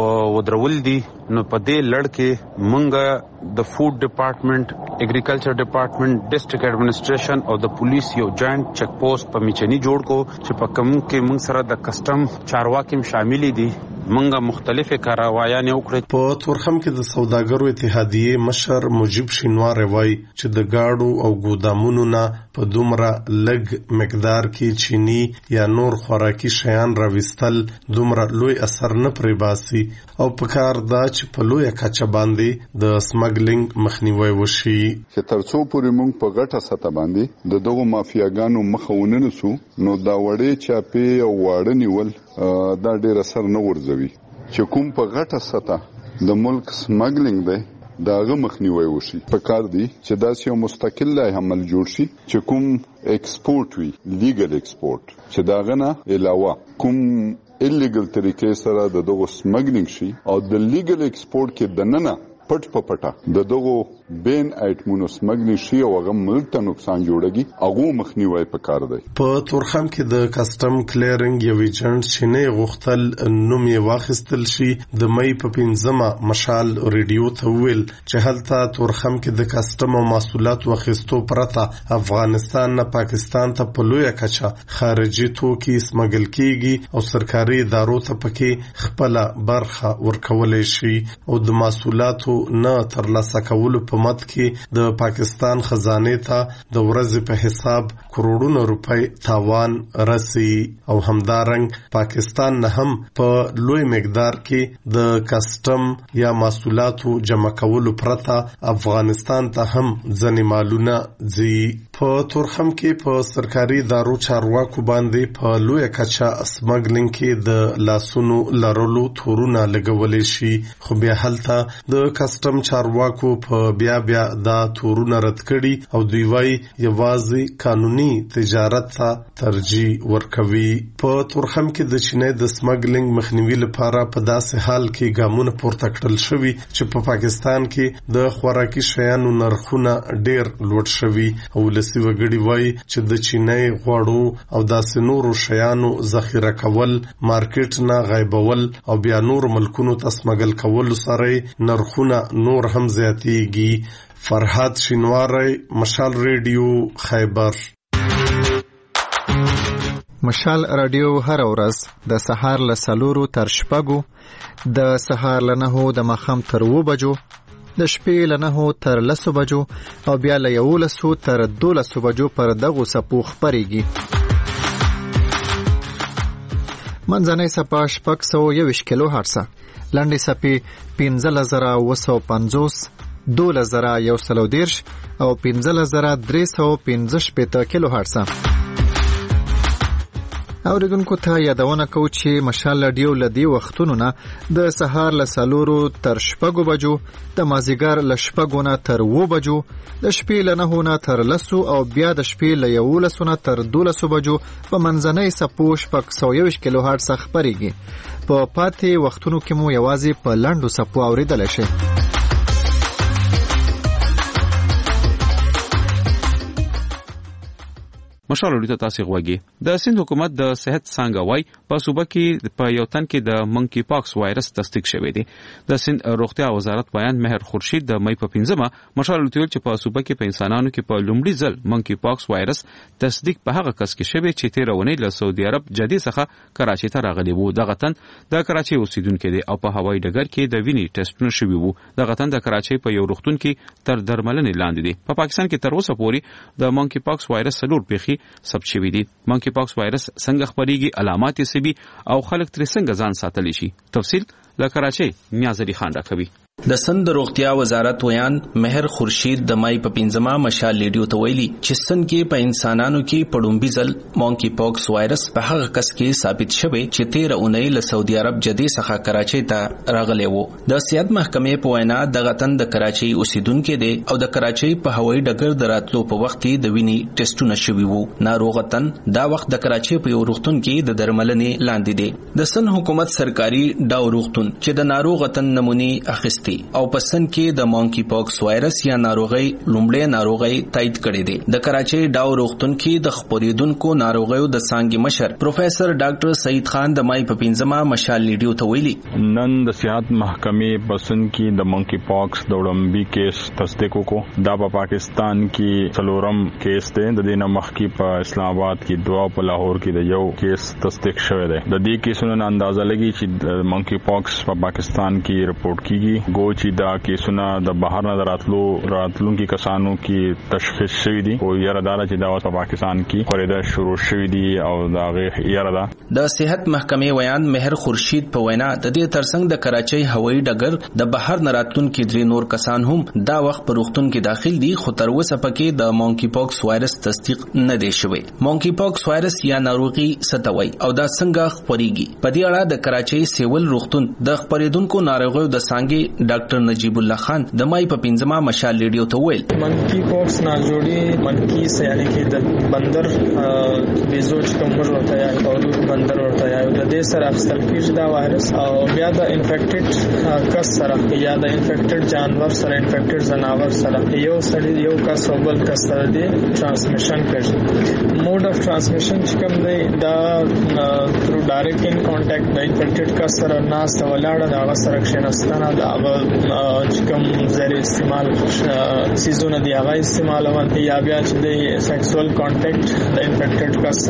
ودرول دي. نو په دې لړ کې مونږه د فود ډپارټمنټ، اګریکلچر ډپارټمنټ، ډیسټریکټ ایڈمنسټریشن او د پولیس یو جاینټ چیک پوسټ په میچنی جوړ کو چې په کوم کې مونږ سره د کسٹم چارواکي شامل دي. منګه مختلفه کاروایانه وکړي. په تورخم کې د سوداګرو اتحادیې مشر مجيب شینوار وایي چې د گاډو او ګودامونو نه په دومره لږ مقدار کې چینی یا نور خوراکي شیان راوستل دومره لوی اثر نه پرې باسي او په کار دا چې په لوی کچه باندې د سمګلینګ مخنیوي وشي. چې ترڅو پورې موږ په غټه سطح باندې د دغو مافیاګانو مخاونه نسو نو دا وړې چاپی او واړه نیول دا ډېر اثر نه ورځوي. چې کوم په غټه سطح د ملک سمګلینګ دی داغه مخنیوي وشي. په کار دی چې داسې یو مستقل عمل جوړ شي چې کوم ایکسپورټ وي، لیګل ایکسپورټ، چې داغه نه علاوه کوم ایلیګل طریقې سره د دغه سمګلینګ شي او د لیګل ایکسپورټ کې دننه پټ پټه د دغه بین ایټمونو سمګلینګ شي او هغه ملک ته نقصان جوړږي. هغه مخنیوي پکار دی. په تورخم کې د کسٹم کلیرینګ یو ایجنټ چې نه غوښتل نوم یې واخیستل شي د مې په 15مه مشال ریډیو ته ویل چې هلته تورخم کې د کسٹم او محصولات واخیستو پرته افغانستان نه پاکستان ته په لوی کچه خارجي توکي سمګل کیږي او سرکاري ادارو ته پکې خپل برخه ورکولای شي او د محصولاتو نه ترلاسه کولو په مت کې د پاکستان خزانه ته د ورځې په حساب کروڑونو روپۍ تاوان رسي او همدارنګ پاکستان نه هم په لوی مقدار کې د کسٹم یا محصولاتو جمع کولو پرته افغانستان ته هم ځنې مالونه ځي. په تورخم کې په سرکاري ادارو چارواکو باندې په لوی کچه سمګلینګ کې د لاسونو لرلو تورونه لګولې شي خو بیا هلته د کسٹم چارواکو په بیا دا تورونه رد کړي او دوی وايي یوازې قانوني تجارت ته ترجیح ورکوي. په تورخم کې د چینې د سمګلینګ مخنیوي لپاره په داسې حال کې ګامونه پورته کړل شوي چې په پاکستان کې د خوراکي شیانو نرخونه ډېر لوړ شوي او ولسي وګړي وايي چې د چینې غوړو او داسې نورو شیانو ذخیره کول، مارکیټ نه غایبول او بیا نور ملکونو ته سمګل کول سره نرخونه نور هم زیاتېږي. فرحات شینواری، مشال ریډیو، خیبر. مشال رادیو هر ورځ د سهار له 4 تر 6، د سهار له 9 د ماښام تر 2 بجو، د شپې له 9 تر 10 بجو او بیا له 11 تر 12 بجو پر دغه سپو خبريږي. منځنۍ سپه 621 کیلو هرتز، لنډې سپې 15950، 12110 او 15315 کیلو هرتز. اوریدونکو ته یادونه کوو چې مشال رادیو لدی وختونو نه د سهار له 4 تر 6 بجو، د مازیګر له 6 نه تر 2 بجو، د شپې له 9 نه تر 10 او بیا د شپې له 11 نه تر 12 بجو په منځنۍ سپو 621 کیلو هرتز خبريږي. په پاتې وختونو کې مو یوازې په لاندو سپو اوریدل شي. مشال ورته تاسو غوږی. د سند حکومت د صحت څنګه وای په صوبه کې په یو تن کې د منکی پاکس وایرس تصدیق شوی دی. د سند روغتیا وزارت بیان مهر خورشید د مې په 15مه مشال ورته چې په صوبه کې په انسانانو کې په لومړي ځل منکی پاکس وایرس تصدیق په هغه کس کې شوی چې 13 ونې له سعودي عرب جدي څخه کراچي ته راغلی وو. دغه تن د کراچي اوسیدونکو دی او په هوایي ډګر کې د وینې ټیسټونه شوی وو. دغه تن د کراچي په یو روغتون کې تر درملنې لاندې دی. په پاکستان کې تر اوسه پورې د منکی پاکس وایرس سلور پیخي ثبت شوی دی. منکی پاکس وایرس څنګه خپریږي، علامات یې څه دي او خلک تر څنګه ځان ساتلی شي؟ تفصیل له کراچي نیازری خان راکوي. د سند روغتیا وزارت ویان مهر خورشید د مای په 15مه مشال ریډیو ته ویلي چې سند کې په انسانانو کې پړومبي ځل مونکی پاکس وایرس په هغه کس کې ثابت شوی چې 13 اونۍ له سعودي عرب جدي څخه کراچي ته راغلی وو. د صحت محکمې په وینا دغه تن د کراچي اوسیدونکو دی او د کراچي په هوایي ډګر دراتلو په وخت کې د وینې ټیسټونه شوي وو. ناروغ تن دا وخت د کراچي په یو روغتون کې د درملنې لاندې دی. د سند حکومت سرکاري ډاو روغتون چې د ناروغ تن نمونې اخیست دی او پسند کې د مونکی پاکس وایرس یا ناروغي لومړی ناروغي تایید کړي دي. د کراچۍ ډاو روغتون کې د خپریدونکو ناروغیو د څانګې مشر پروفیسر ډاکټر سعید خان د مای په 15 مشال لیډیو ته ویلي نن د صحت محکمې پسند کې د مونکی پاکس د وړمبي کیس تصدیق وکړو. دا په پاکستان کې څلورم کیس دی. د دې نه مخکې په اسلام آباد کې دوا په لاهور کې د یو کیس تصدیق شوی دی. د دې کیسونو اندازه لګي چې د مونکی پاکس په پاکستان کې رپورټ کیږي. ګو چې دا کیسونه د بهر نه راتلونکو کسانو کې تشخیص شوی دي او یاره دار چې دا په پاکستان کې خوريده شروع شوی دي او دا غیر یاره ده. د صحت محکمې ویان مهر خورشید په وینا د دې ترڅنګ د کراچۍ هوایي ډګر د بهر نه راتلونکو درې نور کسان هم دا وخت په روغتون کې داخل دي خو تر اوسه پکې د مونکی پاکس وایرس تصدیق نه دی شوی. مونکی پاکس وایرس یا ناروغي ستوي او دا څنګه خپريږي په دې اړه د کراچۍ سیول روغتون د خپریدونکو ناروغیو د څانګې ډاکټر نجیب الله خان د مای په 15 مشال لیډیو ته ویل مونکی پاکس ناجوړي منکی سے یعنی کې د بندر بیزو چې کوم ورته یا او بندر ورته یا د دې سره اخستل کیږي دا وایرس او بیا د انفیکټډ کس سره یا د انفیکټډ جانور سره انفیکټډ زناور سره یو سړی یو کس او بل کس سره دی ټرانسمیشن کوي. موډ اف ټرانسمیشن چې کوم دی دا تھرو ډایرکټ ان کانټیکټ د انفیکټډ کس سره ناس ولاړه دا سره کښیناستنه دا چې کوم زری استعمال سيزونه دی هغه استعمال ونته یا بیا چې د سیکسوال کانټیکټ د انفیکټډ کس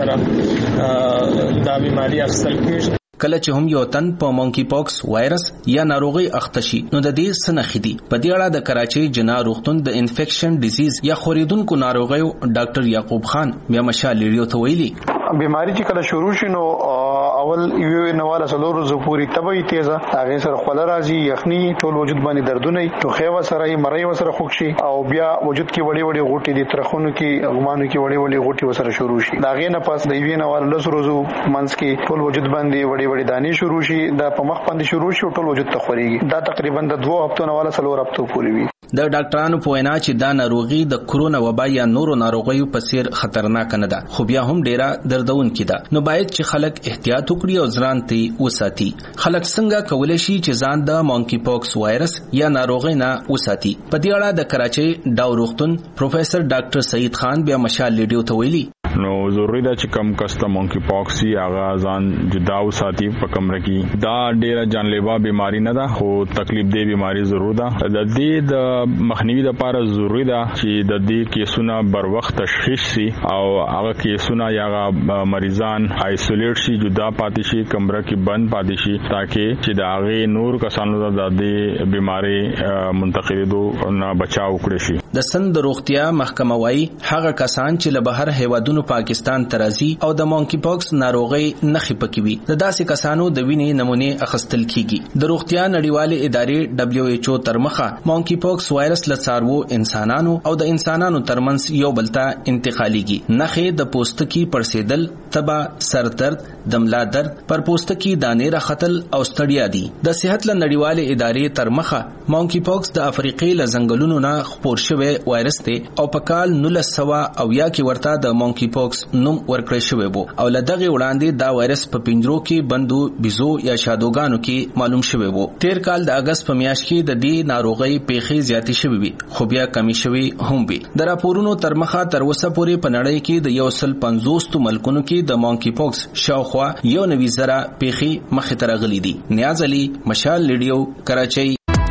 سره دا بیماری اخستل کیږي. کله چې هم یو تن په مونکی پاکس وایرس یا ناروغي اخته شي نو د دې سنخې دي. په دې اړه د کراچۍ جنا روغتون د انفیکشن ډیزیز یا خوريدونکو ناروغیو ډاکټر یعقوب خان بیا مشال لیډیو ته ویلي بیماری چې کله شروع شي نو اول یو نواله سلور زپوري تبي تیزه هغه سره خپل راځي یخني ټول وجود باندې دردونه توخه وسره مړی وسره خوښي او بیا وجود کې وړي وړي غوټي دي ترخونو کې اغمانو کې وړي وړي غوټي وسره شروع شي. دا غي نه پاس د یو نواله لس روزو منځ کې ټول وجود باندې وړي وړي دانی شروع شي. دا په مخ باندې شروع شي ټول وجود ته خوريږي. دا تقریبا د 2 هفتو نواله سلور هفتو پورې وي. د ډاکټرانو په وینا چې دا ناروغي د کرونا وبا یا نورو ناروغیو په څیر خطرناک نه ده خو بیا هم ډیره دردونکې ده. نو باید چې خلک احتیاط وکړي او ځان ته وساتي. خلک څنګه کولای شي چې ځان د مونکی پاکس وایرس یا ناروغي نه وساتي؟ په دې اړه د کراچۍ ډاو روغتون پروفیسر ډاکټر سعید خان بیا مشال لیډیو ته ویلي نو ضروری ده چې کم کسته مونکی پاکس یا ځان جدا وساتي په کمره کې. دا ډیره جانلیوا بیماری نه ده خو تکلیف دی بیماری ضرور ده. د دې د مخنیوي لپاره ضروری ده چې د دې کیسونه بر وخت تشخیص شي او هغه کیسونه یا مریضان آیسولیټ شي جدا پاتې شي کمره کې بند پاتې شي ترڅو چې د هغه نور کسانو د دې بیماری منتقلیدو نه بچاو وکړي شي. د سند روغتیا محکمه وايي هغه کسان چې له بهر هیوادونو پاکستان ترازی او د مونکی پاکس ناروغي نخې پکې وي د داسې کسانو د وینې نمونه اخیستل کیږي. د روغتیا نړیوالې ادارې WHO تر مخه مونکی پاکس وایرس له څاروو انسانانو او د انسانانو ترمنځ یو بل ته انتقالېږي. نخې د پوستکي پړسېدل، تبه، سر درد، دملا درد، پر پوستکي دانې راختل او ستړیا دي. د صحت له نړیوالې ادارې تر مخه مونکی پاکس د افریقې له ځنګلونو نه خپور شوی وایرس دی او په کال 1900 کې ورته د مونکی پاکس نوم ورکړی شوی وو او لدغه وړاندې دا وایرس په پنجرو کې بندو بيزو یا شادوګانو کې معلوم شوی وو. تیر کال د اگست په میاشت کې د دې ناروغي پیښې زیاتې شوې وي خو بیا کمی شوی هم وي. د راپورونو تر مخه تر اوسه پورې په نړۍ کې د 150 ملکونو کې د مونکی پاکس شاوخوا 1,000 پیښې مخې ته راغلي دي. نیاز علي، مشال لیډیو، کراچۍ.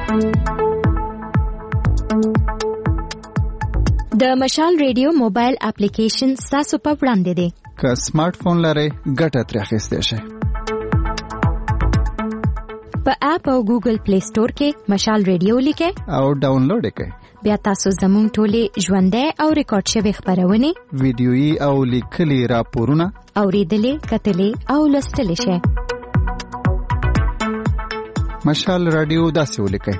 د مشال ریډیو موبایل اپلیکیشن تاسو په وړاندې دی. که سمارټ فون لرئ ګټه ترې اخیستی شئ. په اپ او ګوګل پلی سٹور کې مشال ریډیو لیکئ او ډاونلوډ کړئ. بیا تاسو زموږ ټولې ژوندۍ او ریکارډ شوي خبرونه، ویډیويي او لیکلي راپورونه اوریدلې، کتلې او لوستلې شئ. مشال رادیو داسې ولیکئ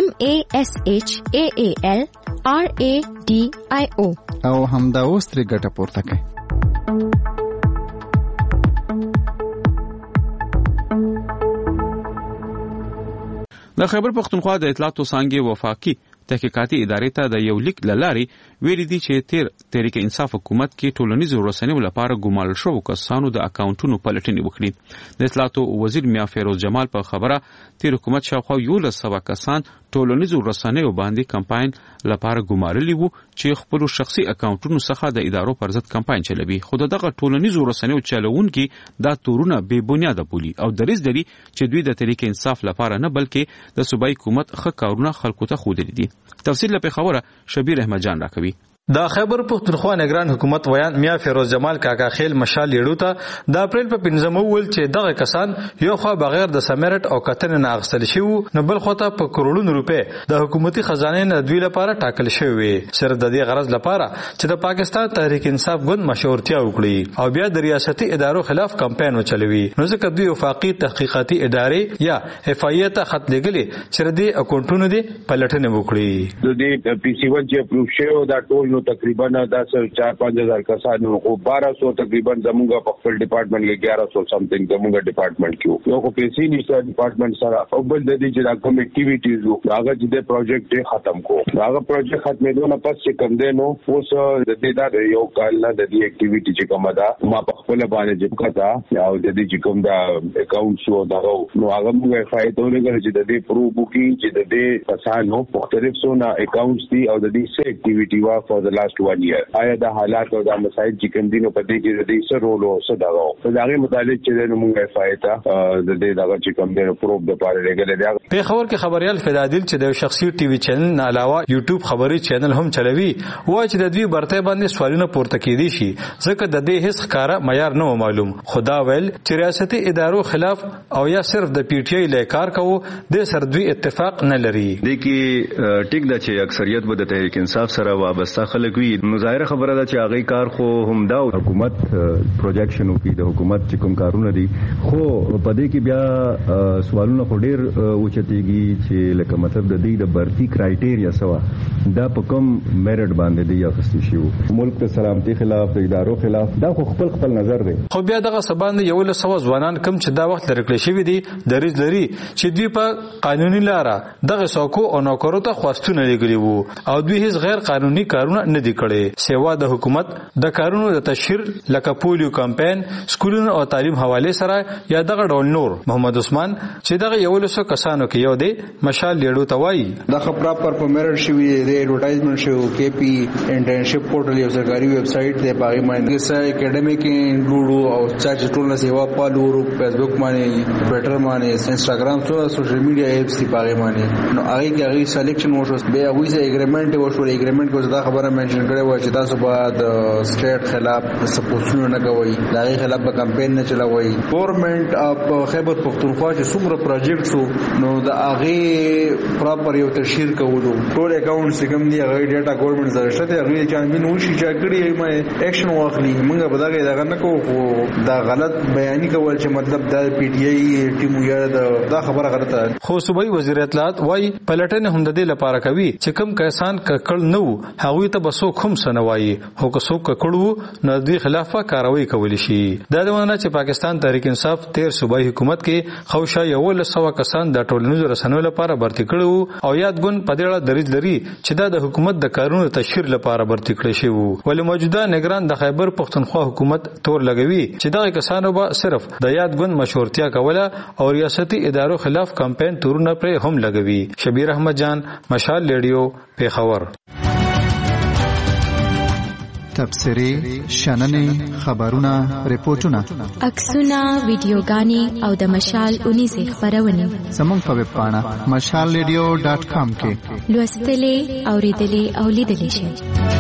MASHAALRADIO او همدا اوس ترې ګټه پورته کړئ. د خیبر پختونخوا د اطلاعاتو څانګې وفاقي تحقیقاتي ادارې ته د یو لیک لاري ویلي دي چې تحریک انصاف حکومت کې ټولنیزو رسنیو لپاره ګمارل شوو کسانو د اکاونټونو پلټنې وکړي. د اطلاعاتو وزیر میا فیروز جمال په خبره تیر حکومت شاوخوا 1100 کسان ټولنیزو رسنیو باندې کمپاین لپاره ګمارلي وو چې خپل شخصي اکاونټونو څخه د ادارو پر ضد کمپاین چلوي. خو دغه ټولنیزو رسنیو چلوونکي دا تورونه بې بنیاده بولي او دریځ لري چې دوی د تحریک انصاف لپاره نه بلکې د صوبایي حکومت ښه کارونه خلکو ته ښودلي دي. تفصیل له خبره شبیر احمد جان راکوي. د خیبر پختونخوا نگران حکومت ویان میا فیروز جمال کاکا خیل مشال لیړو ته د اپریل په 15 ول چې دغه کسان یو خو بغیر د سمیرټ او کتن نه اغستل شي نو بل خو ته په کروڑونو روپے د حکومتي خزانه نه دوی لپاره ټاکل شوی صرف د دې غرض لپاره چې د پاکستان تحریک انصاف ګوند مشورتیا وکړي او بیا د ریاستي ادارو خلاف کمپاین وچلوي. نو ځکه دوی وفاقي تحقیقاتي ادارې یا اف ای ته خط لګلې چې د اکاونټونو دي پلټنه وکړي. د دې پی سی 1 چې اپروو شوی دا ټول تقریبا 10-4-5,000 کسانو خو 1200 تقریبا زموږه په خپل ډپارټمنټ کې 1100 سمثینګ زموږه ډپارټمنټ کې یو خو پیسې نشته ډپارټمنټ سره او بل د دې چې دا کوم اکټیویټیز وو هغه چې د پروجیکټ ختم کو هغه پروجیکټ ختمېدو نه پس چې کوم دی نو اوس د دې دا یو کال نه د دې اکټیویټی چې کومه ده ما په خپل باندې چې کتا او د دې چې کوم دا اکاونټ شو دا نو هغه موږ فایده ولګل چې د دې پروو کی چې د دې کسانو مختلف سونه اکاونټس دي او د دې سه اکټیویټی وا فور د لاست 1 year آیا د حالات او د مسایل چې کوم دي نو په دې کې د دې سره رول او صداو په دغه متعلق چې موږ فایده د دې دغه چې کوم دی پروو د پاره لګل دی. په خبر کې خبريال فدادل چې د شخصي ټي وي چینل نه علاوه یوټیوب خبري چینل هم چلوي وای چې د دوی برته باندې سوالونه پورته کیدي شي ځکه د دې هیڅ ښکارا معیار نه معلوم. خدا ویل چې ریاستي ادارو خلاف او یا صرف د پی ټی آی له کار کوو د سر دوی اتفاق نه لري. د کې ټیک د چې اکثریت به د تحریک انصاف سره وابسته خلک وي مظاهره خبره ده چې هغه کار خو هم دا حکومت پروجیکشن کوي د حکومت چې کوم کارونه دي خو په دې کې بیا سوالونه خو ډیر اوچتيږي چې لکه مطلب د دې د برتی کرایټیریا سوا دا په کوم میرټ باندې دی اخستې شي ملک ته سلامتی خلاف د ادارو خلاف دا خو خپل نظر دی. خو بیا دغه سباند یو له سوا ځوانان کم چې دا وخت درکړې شوی دي دریځ لري چې دوی په قانوني لار دغه ساکو او نوکرو ته خواستونه لګلي وو او دوی هیڅ غیر قانوني کارونه نه دي کړي سیوا د حکومت د کارونو د تشهیر لکه پولیو کمپاین سکولونو او تعلیم حواله سره یا دغه ډول نور. محمد عثمان چې دغه یو له کسانو کې یو دی مشال لیړو توای د خبرپر په میرټ شوی دی ایڈورټایزمنت شو کې پی انټرنشپ پورټل یو سرکاري ویب سټ دی پاغي باندې سره اکیډمیک انکلوډ او چارج ټول سیوا پالو فیسبوک باندې ټوئیټر باندې انستګرام ټول سوشل میډیا ایپس دی پاغي باندې نو هغه کې هغه سلیکشن وشو به هغه سره اګریمنٹ وشو اګریمنٹ کو دا خبره منشن کړي و چې تاسو به د سټیټ خلاف سپورټونه نه کوي دغه خلاف به کمپاین نه چلوي. ګورنمنت اپ خیبر پختونخوا چې څومره پروجیکټ نو د هغه پراپر یو تشهیر کولو ټول اکاونټ څنګه دی هغه ډیټا ګورنمنت سره شته هغه چې امین وشي چې کړي ما اکشن واخلي موږ به دغه نه کوو خو دا غلط بیان کول چې مطلب د پی ټی آی ټیم یې دا خبره غلطه. خو صوبایي وزیر اطلاعات وای پلټنه هم د دې لپاره کوي چې کوم کسان ککړ نو هغه ته بسو کوم سنوي هو که څوک ککړو نو دوی خلاف کاروایی کولی شي. دا دونه چې پاکستان تحریک انصاف 13 صوبایي حکومت کې خوشا یو له 100 کسان د ټولنیزو رسنیو لپاره برتی کړو او یادګون په دې اړه دریځ لري چې دا د حکومت د کارونو تشهیر لپاره برتی کړی شي ولې موجوده نگران د خیبر پختونخوا حکومت تور لګوي چې دا کسانو به صرف د یادګون مشورتیا کوله او ریاستي ادارو خلاف کمپاین تورونه پر هم لګوي. شبیر احمد جان مشال لیډیو پیښور. تبصری شننې خبرونه ریپورتونه عکسونه ویډیوګانې او د مشال 19 خبرونه زموږ په ویب پاڼه mashalradio.com کې لوستلې اوریدلې او لیدلې شئ.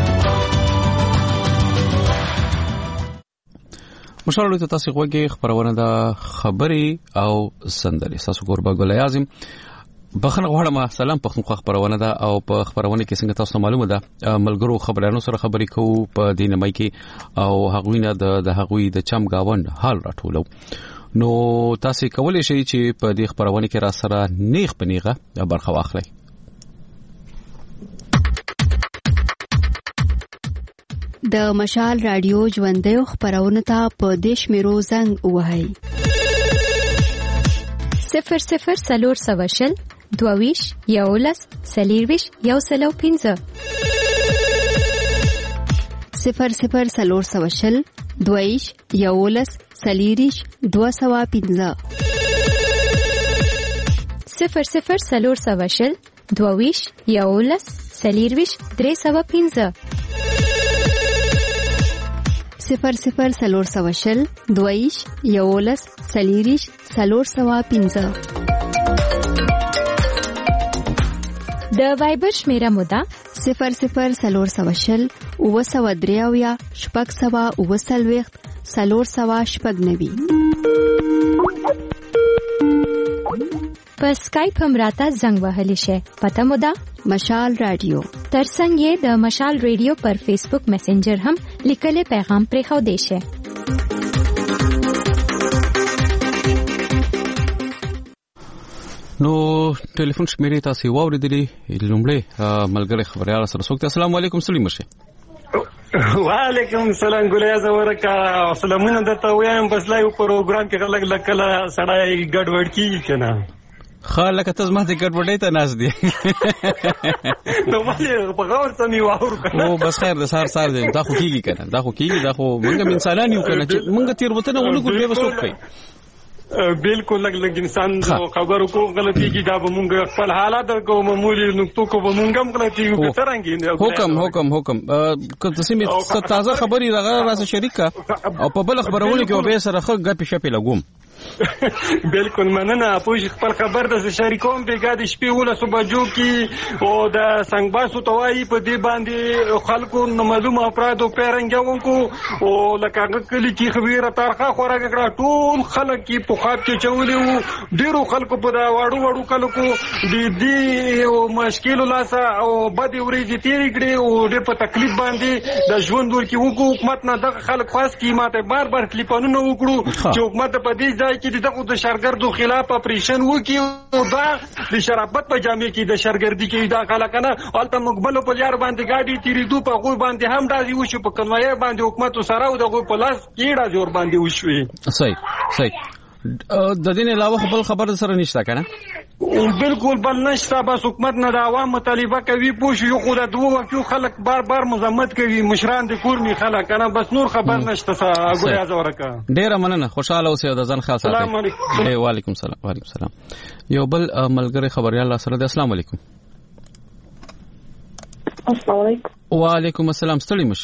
مشال ته تاسو غوږی خبرونه د خبري او سندري تاسو ګوربا ګل اعظم بخنه غواړم سلام پښتونخوا خبرونه ده او په خبرونه کې څنګه تاسو معلومه ده ملګرو خبرانو سره خبرې کوو په دینمای کې او هغوینه د هغوی د چم گاوند حال راټولو نو تاسو کولای شئ چې په دې خبرونه کې را سره نیغ پنیغه برخه واخلئ. د مشال رادیو ژوندۍ خبرونه ته په دیش میرو زنګ وهاي 00 سلور سوشل 22 11 40 105 00 420 22 11 40 205 00 420 22 11 40 305 00 420 22 11 40 305 د وایبر شمیره موده 00 420 903 699 490 په اسکایپ هم راته زنګ وهلی شي. پته مو ده مشال رادیو. ترڅنګ یې د مشال رادیو پر فیسبوک میسنجر هم لیکلي پیغام پرې خو دی شي. نو ټلیفون شمیرې تاسو واوریدلې. لومړی ملګری خبريال سره څوک. السلام علیکم سلیم شه. وعلیکم السلام ګلیا زورکا سلامونه درته وایم. بس لایو پروګرام کې غلګ لکله سړی ګډوډ کیږي کنه. خاله کته زما د ګډوډۍ ته ناز دی. نو ولې په غور سمې واور کنه. او بس خیر د سار دی. دا خو کیږي کنه. دا خو موږ انسانان یو کنه چې موږ تیروتنه ونکړو به وسوک کوي. بالکل لګ انسان خبرو کو غلطي کی دا به مونږ خپل حالات کو معمولی نقطو کو به مونږ هم غلطي کو څنګه حکم که تاسو می تازه خبري راغله شریکه او په بل خبرونه کې به سره خو غپی شپې لګوم. بالکل مننه. پوه خپل خبر د شریکوم بیګا د شپې وله صبح جو کی او د څنګه باسو توای په دې باندې خلکو معلوم افراد او پیرنګونکو او لکه کلی کی خبره تارخه خوراګه کړه ټول خلک کی په خاط کې چولې وو. ډیرو خلکو په دا واړو خلکو دې او مشکل لاسه او بد ورېږي تیری کړي او ډېر په تکلیف باندې د ژوند ورکی وکړو. حکومت نه دغه خلک خاص کی ماته بار کلیپانونه وکړو چې حکومت په دې ځای کې دغه د شرګردو خلاف اپریشن وکي او دا د شرابت په جامع کې د شرګردي کې دا خلکنه الته مقبل په یار باندې گاډي تیری دو په غو باندې هم دازي وشو په کنوای باندې حکومت سره او دغه په لاس کیډا جوړ باندې وشوي. صحیح د دې نه علاوه بل خبر سره نشته کنه. بالکل بل نشته. بس حکومت نه د عوام مطالبه کوي پوه شو خو د دوه وکیو خلک بار مزمت کوي مشران د کورنی خلک کنه. بس نور خبر نشته. ګوریا زورکا ډیره مننه. خوشاله اوسئ او د ځان خیال ساتئ. السلام علیکم. وعلیکم السلام. یو بل ملګری خبريال سره د السلام علیکم. السلام علیکم. وعلیکم السلام. ستړي مشه.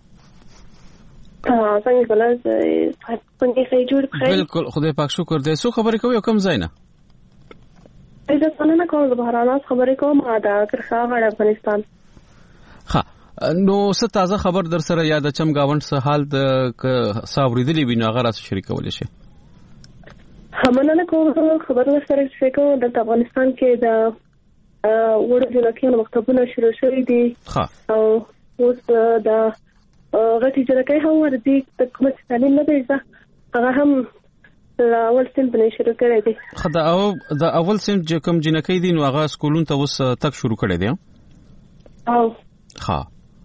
څنګه کولای څنګه جوړ بخیر. بالکل خدای پاک شکر دې. سو خبرې کوي کوم ځای نه؟ زه څنګه نه کوم. بهرانات خبرې کوم دا کرخا غړ افغانستان. ها نو څه تازه خبر در سره یا د چمګاوند څه حال د صابریدلی وینو هغه راس شریکول شي. همنه نه کوم خبر در سره شریکو د افغانستان کې د وړو ځلکینو مکتبونه شروع شوي دي. ها او اوس د غټي جلکې هم ورته د کوم تعلیم نه دی هغه هم اول سیم په شروع کړی دی. خدای او د اول سیم چې کوم جنکې دي نو هغه سکولون ته وس تک شروع کړی دی. او ها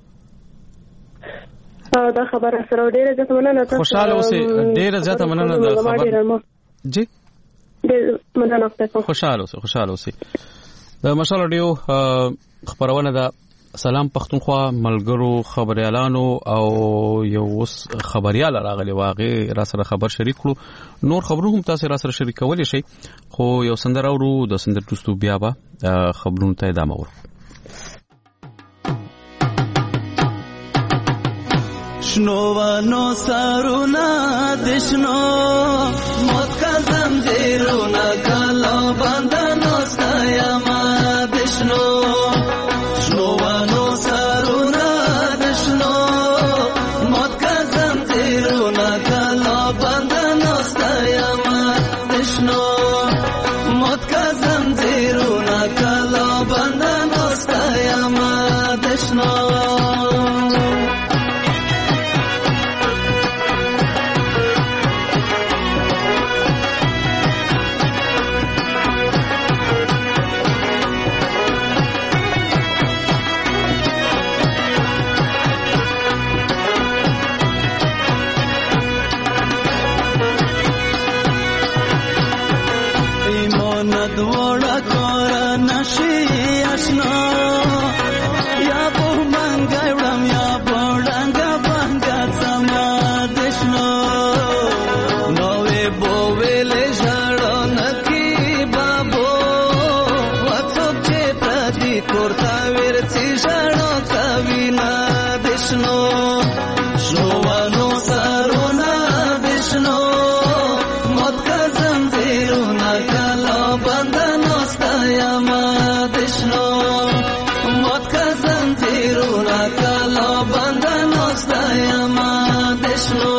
دا خبره سره ډیره زیاته مننه. خوشاله اوسئ. ډیره زیاته مننه د خبر جی. مننه تاسو. خوشاله اوسئ. د مشال رادیو خبرونه ده. سلام پښتونخوا ملګرو خبريالانو او یو خبريال راغلی واغې را سره خبر شریک کړو. نور خبرو هم تاسو را سره شریک کولای شئ خو یو سندر اورو د سندر دوستو بیا به خبرونه ته ادامه ورکړو. شنوانو سارونا دشنو موت کا زنجیرونا کالو باندانو سایما دشنو شنوانو سارونا دشنو موت کا زنجیرونا کالو باندانو سایما دشنو موت کا زنجیرونا کالو باندانو سایما دشنو دوڑا کورا دشنو یا په منګای وړم یا په ډنګا بنګا سما دشنو نو وې بو ویلې ژړو نکی بابو وڅو چې پردي کورتا ورڅي ژړو کوینا دشنو شنوانو سرونه دشنو مت کزم زیرونا کلا بندنو ستایما دشنو مت کزم زیرونا کلا بندنو ستایما دشنو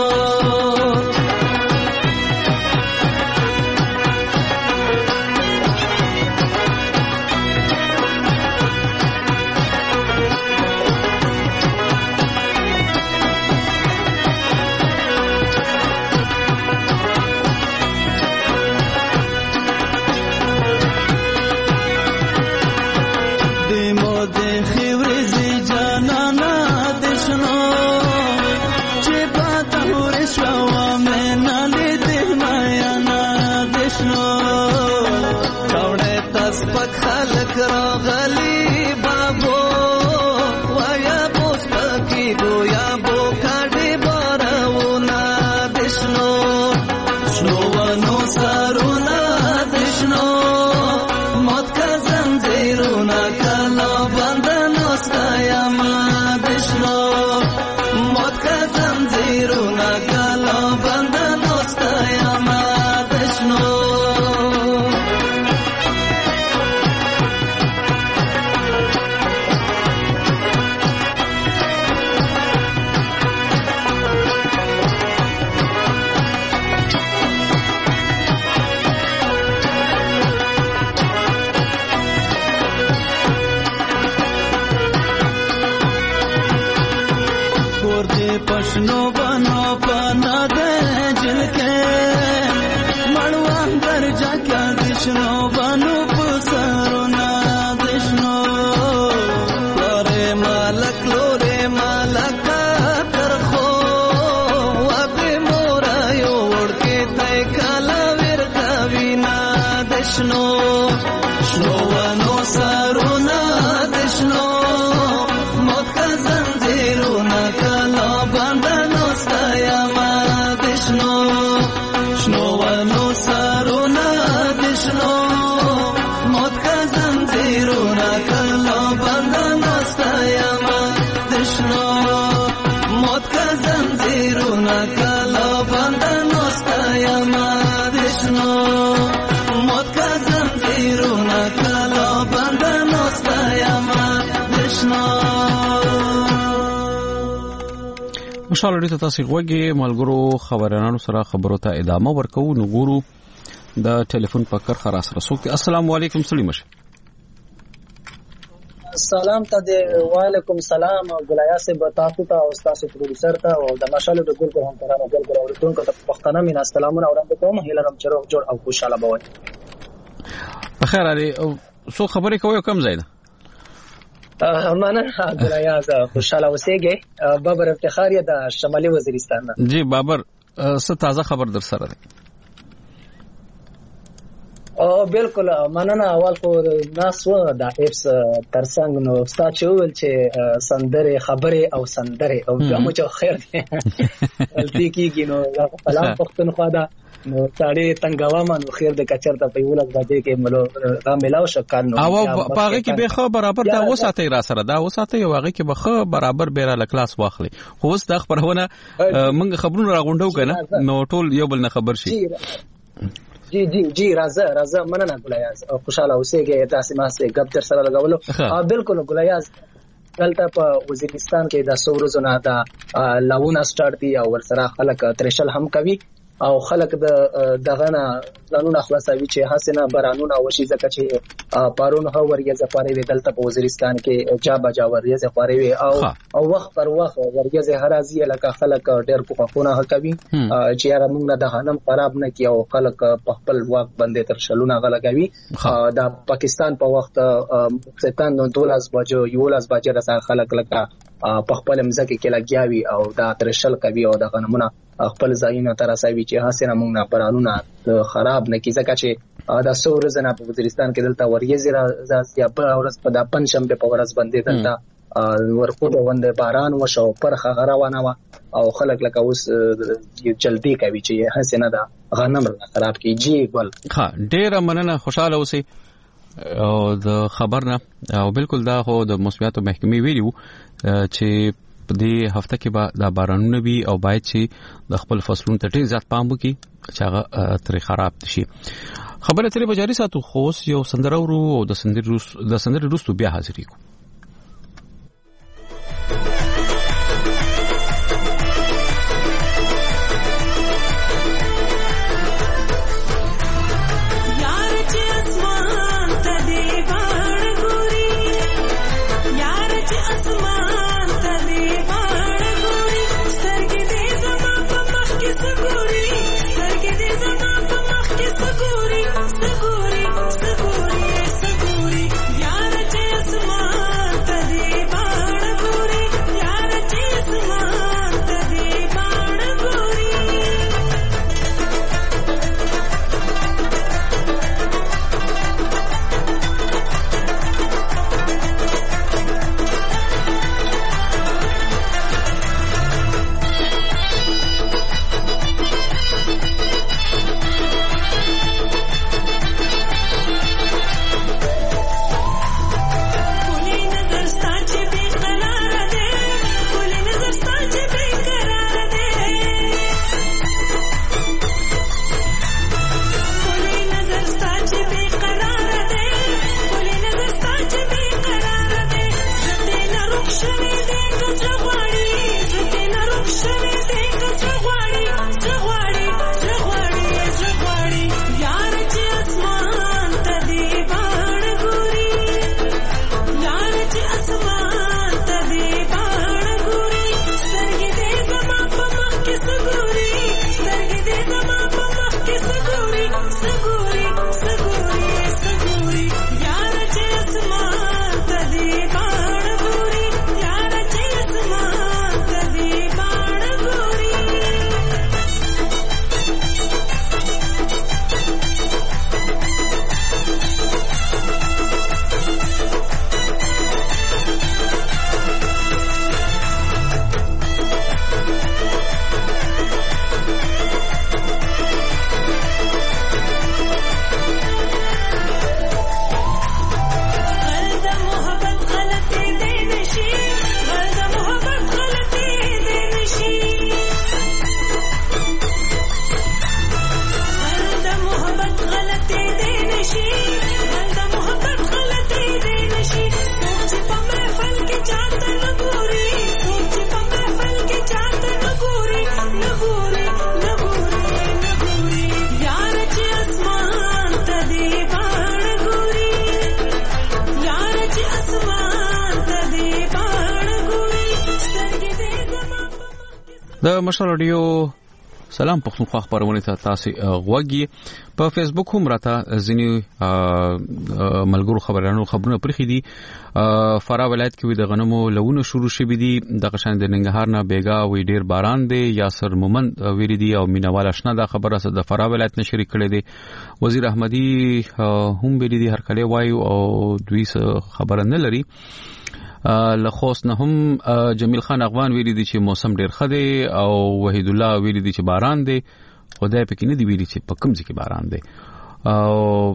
راغلی بابو ویا بوس پکی گویا بو کاډي بارونه دشنو شنوانو سرونه دشنو مت کزم زیرونا کلا بندنو ستایما دشنو مت کزم زیرونا کلا بندنو ستایما دشنو पशनो बनो पना दे जिनके मड़वान कर जाक्या दिशनो बनो पुसरो ना दिशनो लोरे मालक कर खो वाबे मोरा यो उड़ के तय काला वीर कविना दिशनो शोवनो सरो ना दिशनो मत का जंजीरो ना कला बंदनो ستایما دشنو شنوانو سرونه دشنو مت کا زنجیرونه کلا بندنو ستایما دشنو مت کا زنجیرونه کلا بندنو ستایما دشنو مت کا زنجیرونه کلا بندنو ستایما دشنو مشال لري تاسو غوږی ملګرو خبرانو سره خبرو ته ادامه ورکوو نو ګورو د ټلیفون په کار خلاص رسوک السلام علیکم سلیمش سلام ته وعلیکم سلام ګلیا سے بتاو ته او تاسو پروډوسر ته او د مشال د ګل کو هم کرانو ګل اورتونکو ته پښتنه مینا سلامونه وړاندې کوم هیله نم چرو جوړ او خوشاله بوي بخیر علي سو خبرې کوي کم زیاده مننه ګلیا خوشاله اوسېږي بابر افتخار د شمالي وزیرستان جی بابر څه تازه خبر در سره ده او بالکل مننه اول کو ناسو د اپس ترڅنګ نو ستاسو ول چې سندره خبره او سندره او کوم چې خیر دی ولتی کیږي نو سلام پښتونخوا دا نو تاړي تنګوا نو خیر د کچرته په ولګ باندې کې ملو را ملاو شکان نو او باغه کې به خو برابر دا وساتي را سره دا وساتي واغه کې به خو برابر بیره ل کلاس واخلي خو اوس د خبرونه موږ خبرونه راغونډو کنه نو ټول یو بل نه خبر شي جی راځه مننه ګلیاز خوشاله اوسېږي تاسو ما سره غب تر سره لګولو بالکل ګلیاز دلته په وزیرستان کې د سورزونه دا لاونه سٹارټ دی او ورسره خلک ترشل هم کوي او خلک دغه نه قانون خلاصوي چې حسنه برانونه وشي ځکه چې پارون هو ورګه زفاري دلته په وزیرستان کې جا بجا ورګه زفاري او وخت پر وخت ورګه زهرازي لکه خلک ډېر په خونه کوي چې را موږ نه د غنم خراب نه کی او خلک په خپل وخت باندې تر شلونه غلګوي د پاکستان په وخت ستان 12 بجو 11 بجې راځه خلک لکه په خپل مزګه کې لګیاوي او دا ترشل کوي او د غنمونه خپل ځایونه تر اساوي چې حسینه موږ نه پرانونه خراب نه کی ځکه چې دا څو ورځې په وزیرستان کې دلته وریځي راځي په ورځ په د پنځم په ورځ باندې دلته ورکوټ وند باران وشو پرخه غروانه وا او خلک لکه اوس جلدی کوي چې حسینه دا غنم خراب کیږي ګل ها ډیر مننه خوشاله اوسئ او د خبرنا او بالکل دا هو د موسمیاتو محکمې ویلو چې په دې هفته کې به دا بارانونه وي او باید چې د خپل فصلونو ته ډیر زیات پام وکړي چې هغه ترې خراب شي. خبره ترې بجاري ساتو خو یو سندره ورو او د سندرې وروسته بیا حاضرې کو. د مشال رادیو سلام پښتونخوا خبرونه ته تاسو غوږی په فیسبوک هم راته ځینی ملګرو خبرونه پرخي دي. فرا ولایت کې د غنمو لونه شروع شوه دي د قشان د ننګرهار نه بیګا وی ډیر باران دی. یاسر مومند ویری دی او مینوال آشنا د خبره سره د فرا ولایت نشری کړي دي. وزیر احمدی هم ویری دی هر کله وایو او دوی خبره نه لري. لخوس نه هم جمیل خان افغان ویری دي چې موسم ډیر خدي او وحید الله ویری دي چې باران دی. خدای په کې نه دی ویری چې په کوم ځای کې باران دی. او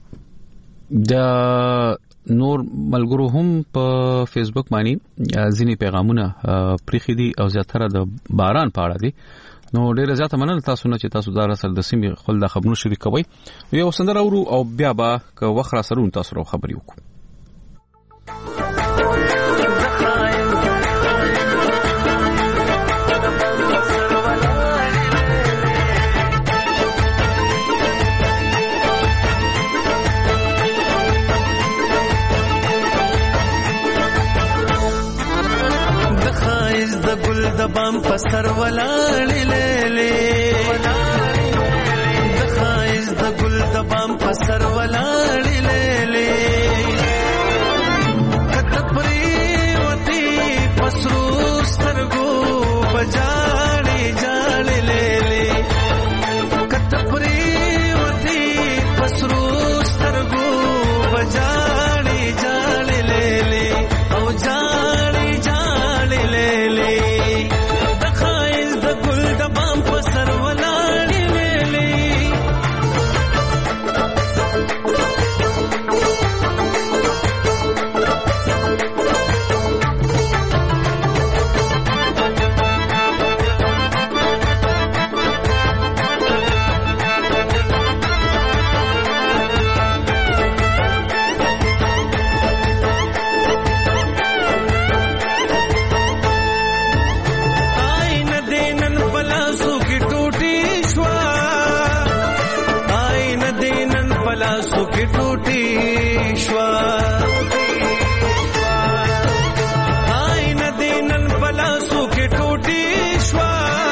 د نور ملګرو هم په فیسبوک باندې ځینی پیغامونه پریخي دي او زیاتره د باران په اړه دي. نو ډیر زیاته مننه تاسو نه چې تاسو دا سره د سیمې خپل د خبرونو شریکوي. یو سندره ورو او بیا به که وخت را سره تاسو سره خبرې وکړو. د بام پسر ولاړې لېلې د خایز د ګل د بام پسر ولاړې لېلې کته پرې وتی پسرو سوکې ټوټي شوا آینه دینن بلا سوکې ټوټي شوا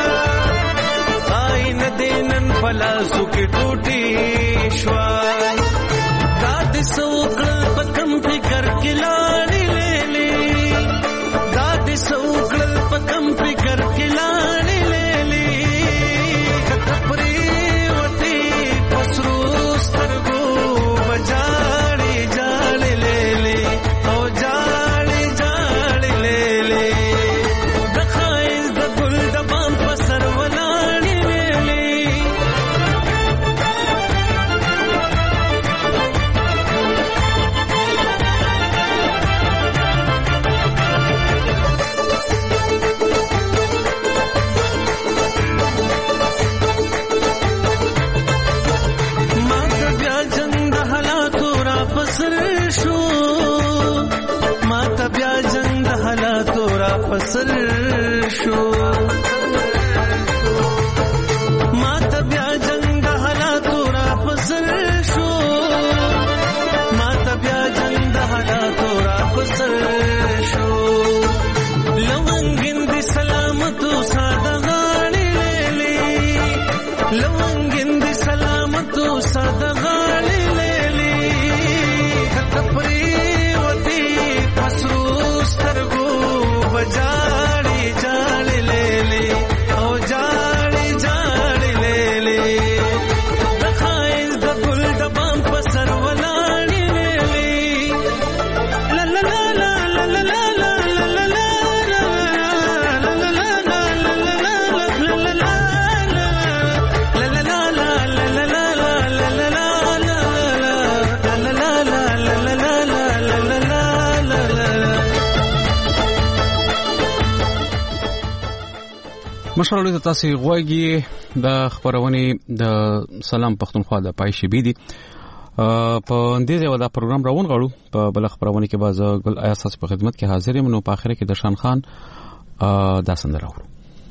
آینه دینن بلا سوکې ټوټي شوا داد سوکل پکم فکر کلاړي لېلې داد سوکل پکم فکر کلاړي لېلې کتپري وتی پسرو سترګو بجاړي جاړي لېلې او جاړي جاړي لېلې د خایز د ګل د بام پسر ولاړي لېلې فصل شو ما ته بیا جنگ د حالاتو را فصل شو ما ته بیا جنگ د حالاتو را فصل شو لونګین دي سلامتو ساده غاړي لېلې لونګین دي سلامتو ساده غاړي لېلې کتپري وتی پسرو سترګو جاړي جاړي لېلې او جاړي جاړي لېلې د خایز د ګل د بام په سر ولاړې لېلې لا لا لا لا لا لا لا لا لا لا مشرالو ته تاسو غوږی د خبرونې د سلام پښتونخوا د پایشي بي دي په دې ځای دا پروګرام راون غړو په بل خبرونه کې باز ګل اساس په خدمت کې حاضر یم نو په اخر کې د شان خان دا سندره راوړو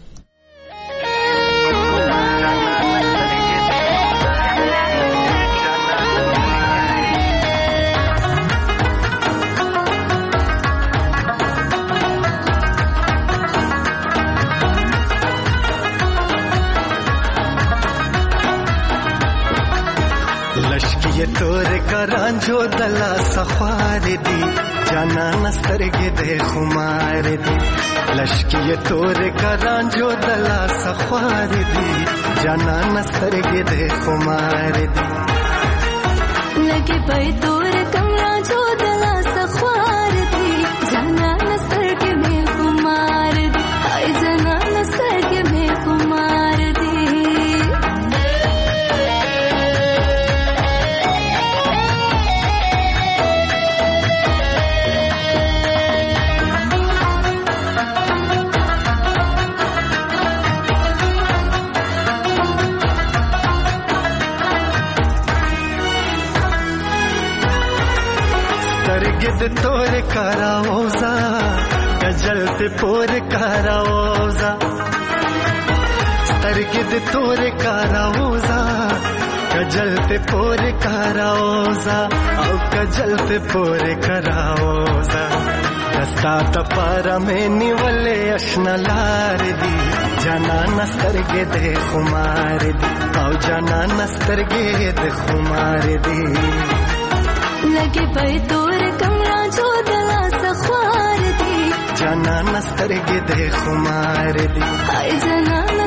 ये तोर करांजो दला सफार दी जाना नस्तरगे दे खुमार दी लश्की ये तोर करांजो दला सफार दी जाना नस्तरगे दे खुमार दी लगे पे तोर करांजो दला सफार दी जाना नस्तरगे में खुमार दी आई जाना नस्तरगे में खुमार दी गिद तोर कराओजा कजलते पोर कराओजा तरगिद तोर कराओजा कजलते पोर कराओजा औ कजलते पोर कराओजा दस्ता तपारा में निवले अश्नलार दी जाना नस्तरगे दे खुमार दी औ जाना नस्तरगे दे खुमार दी लगे पे तोर कमरा जो दला सख्वार दी जाना नस्तरगे दे खुमार दी हाय जाना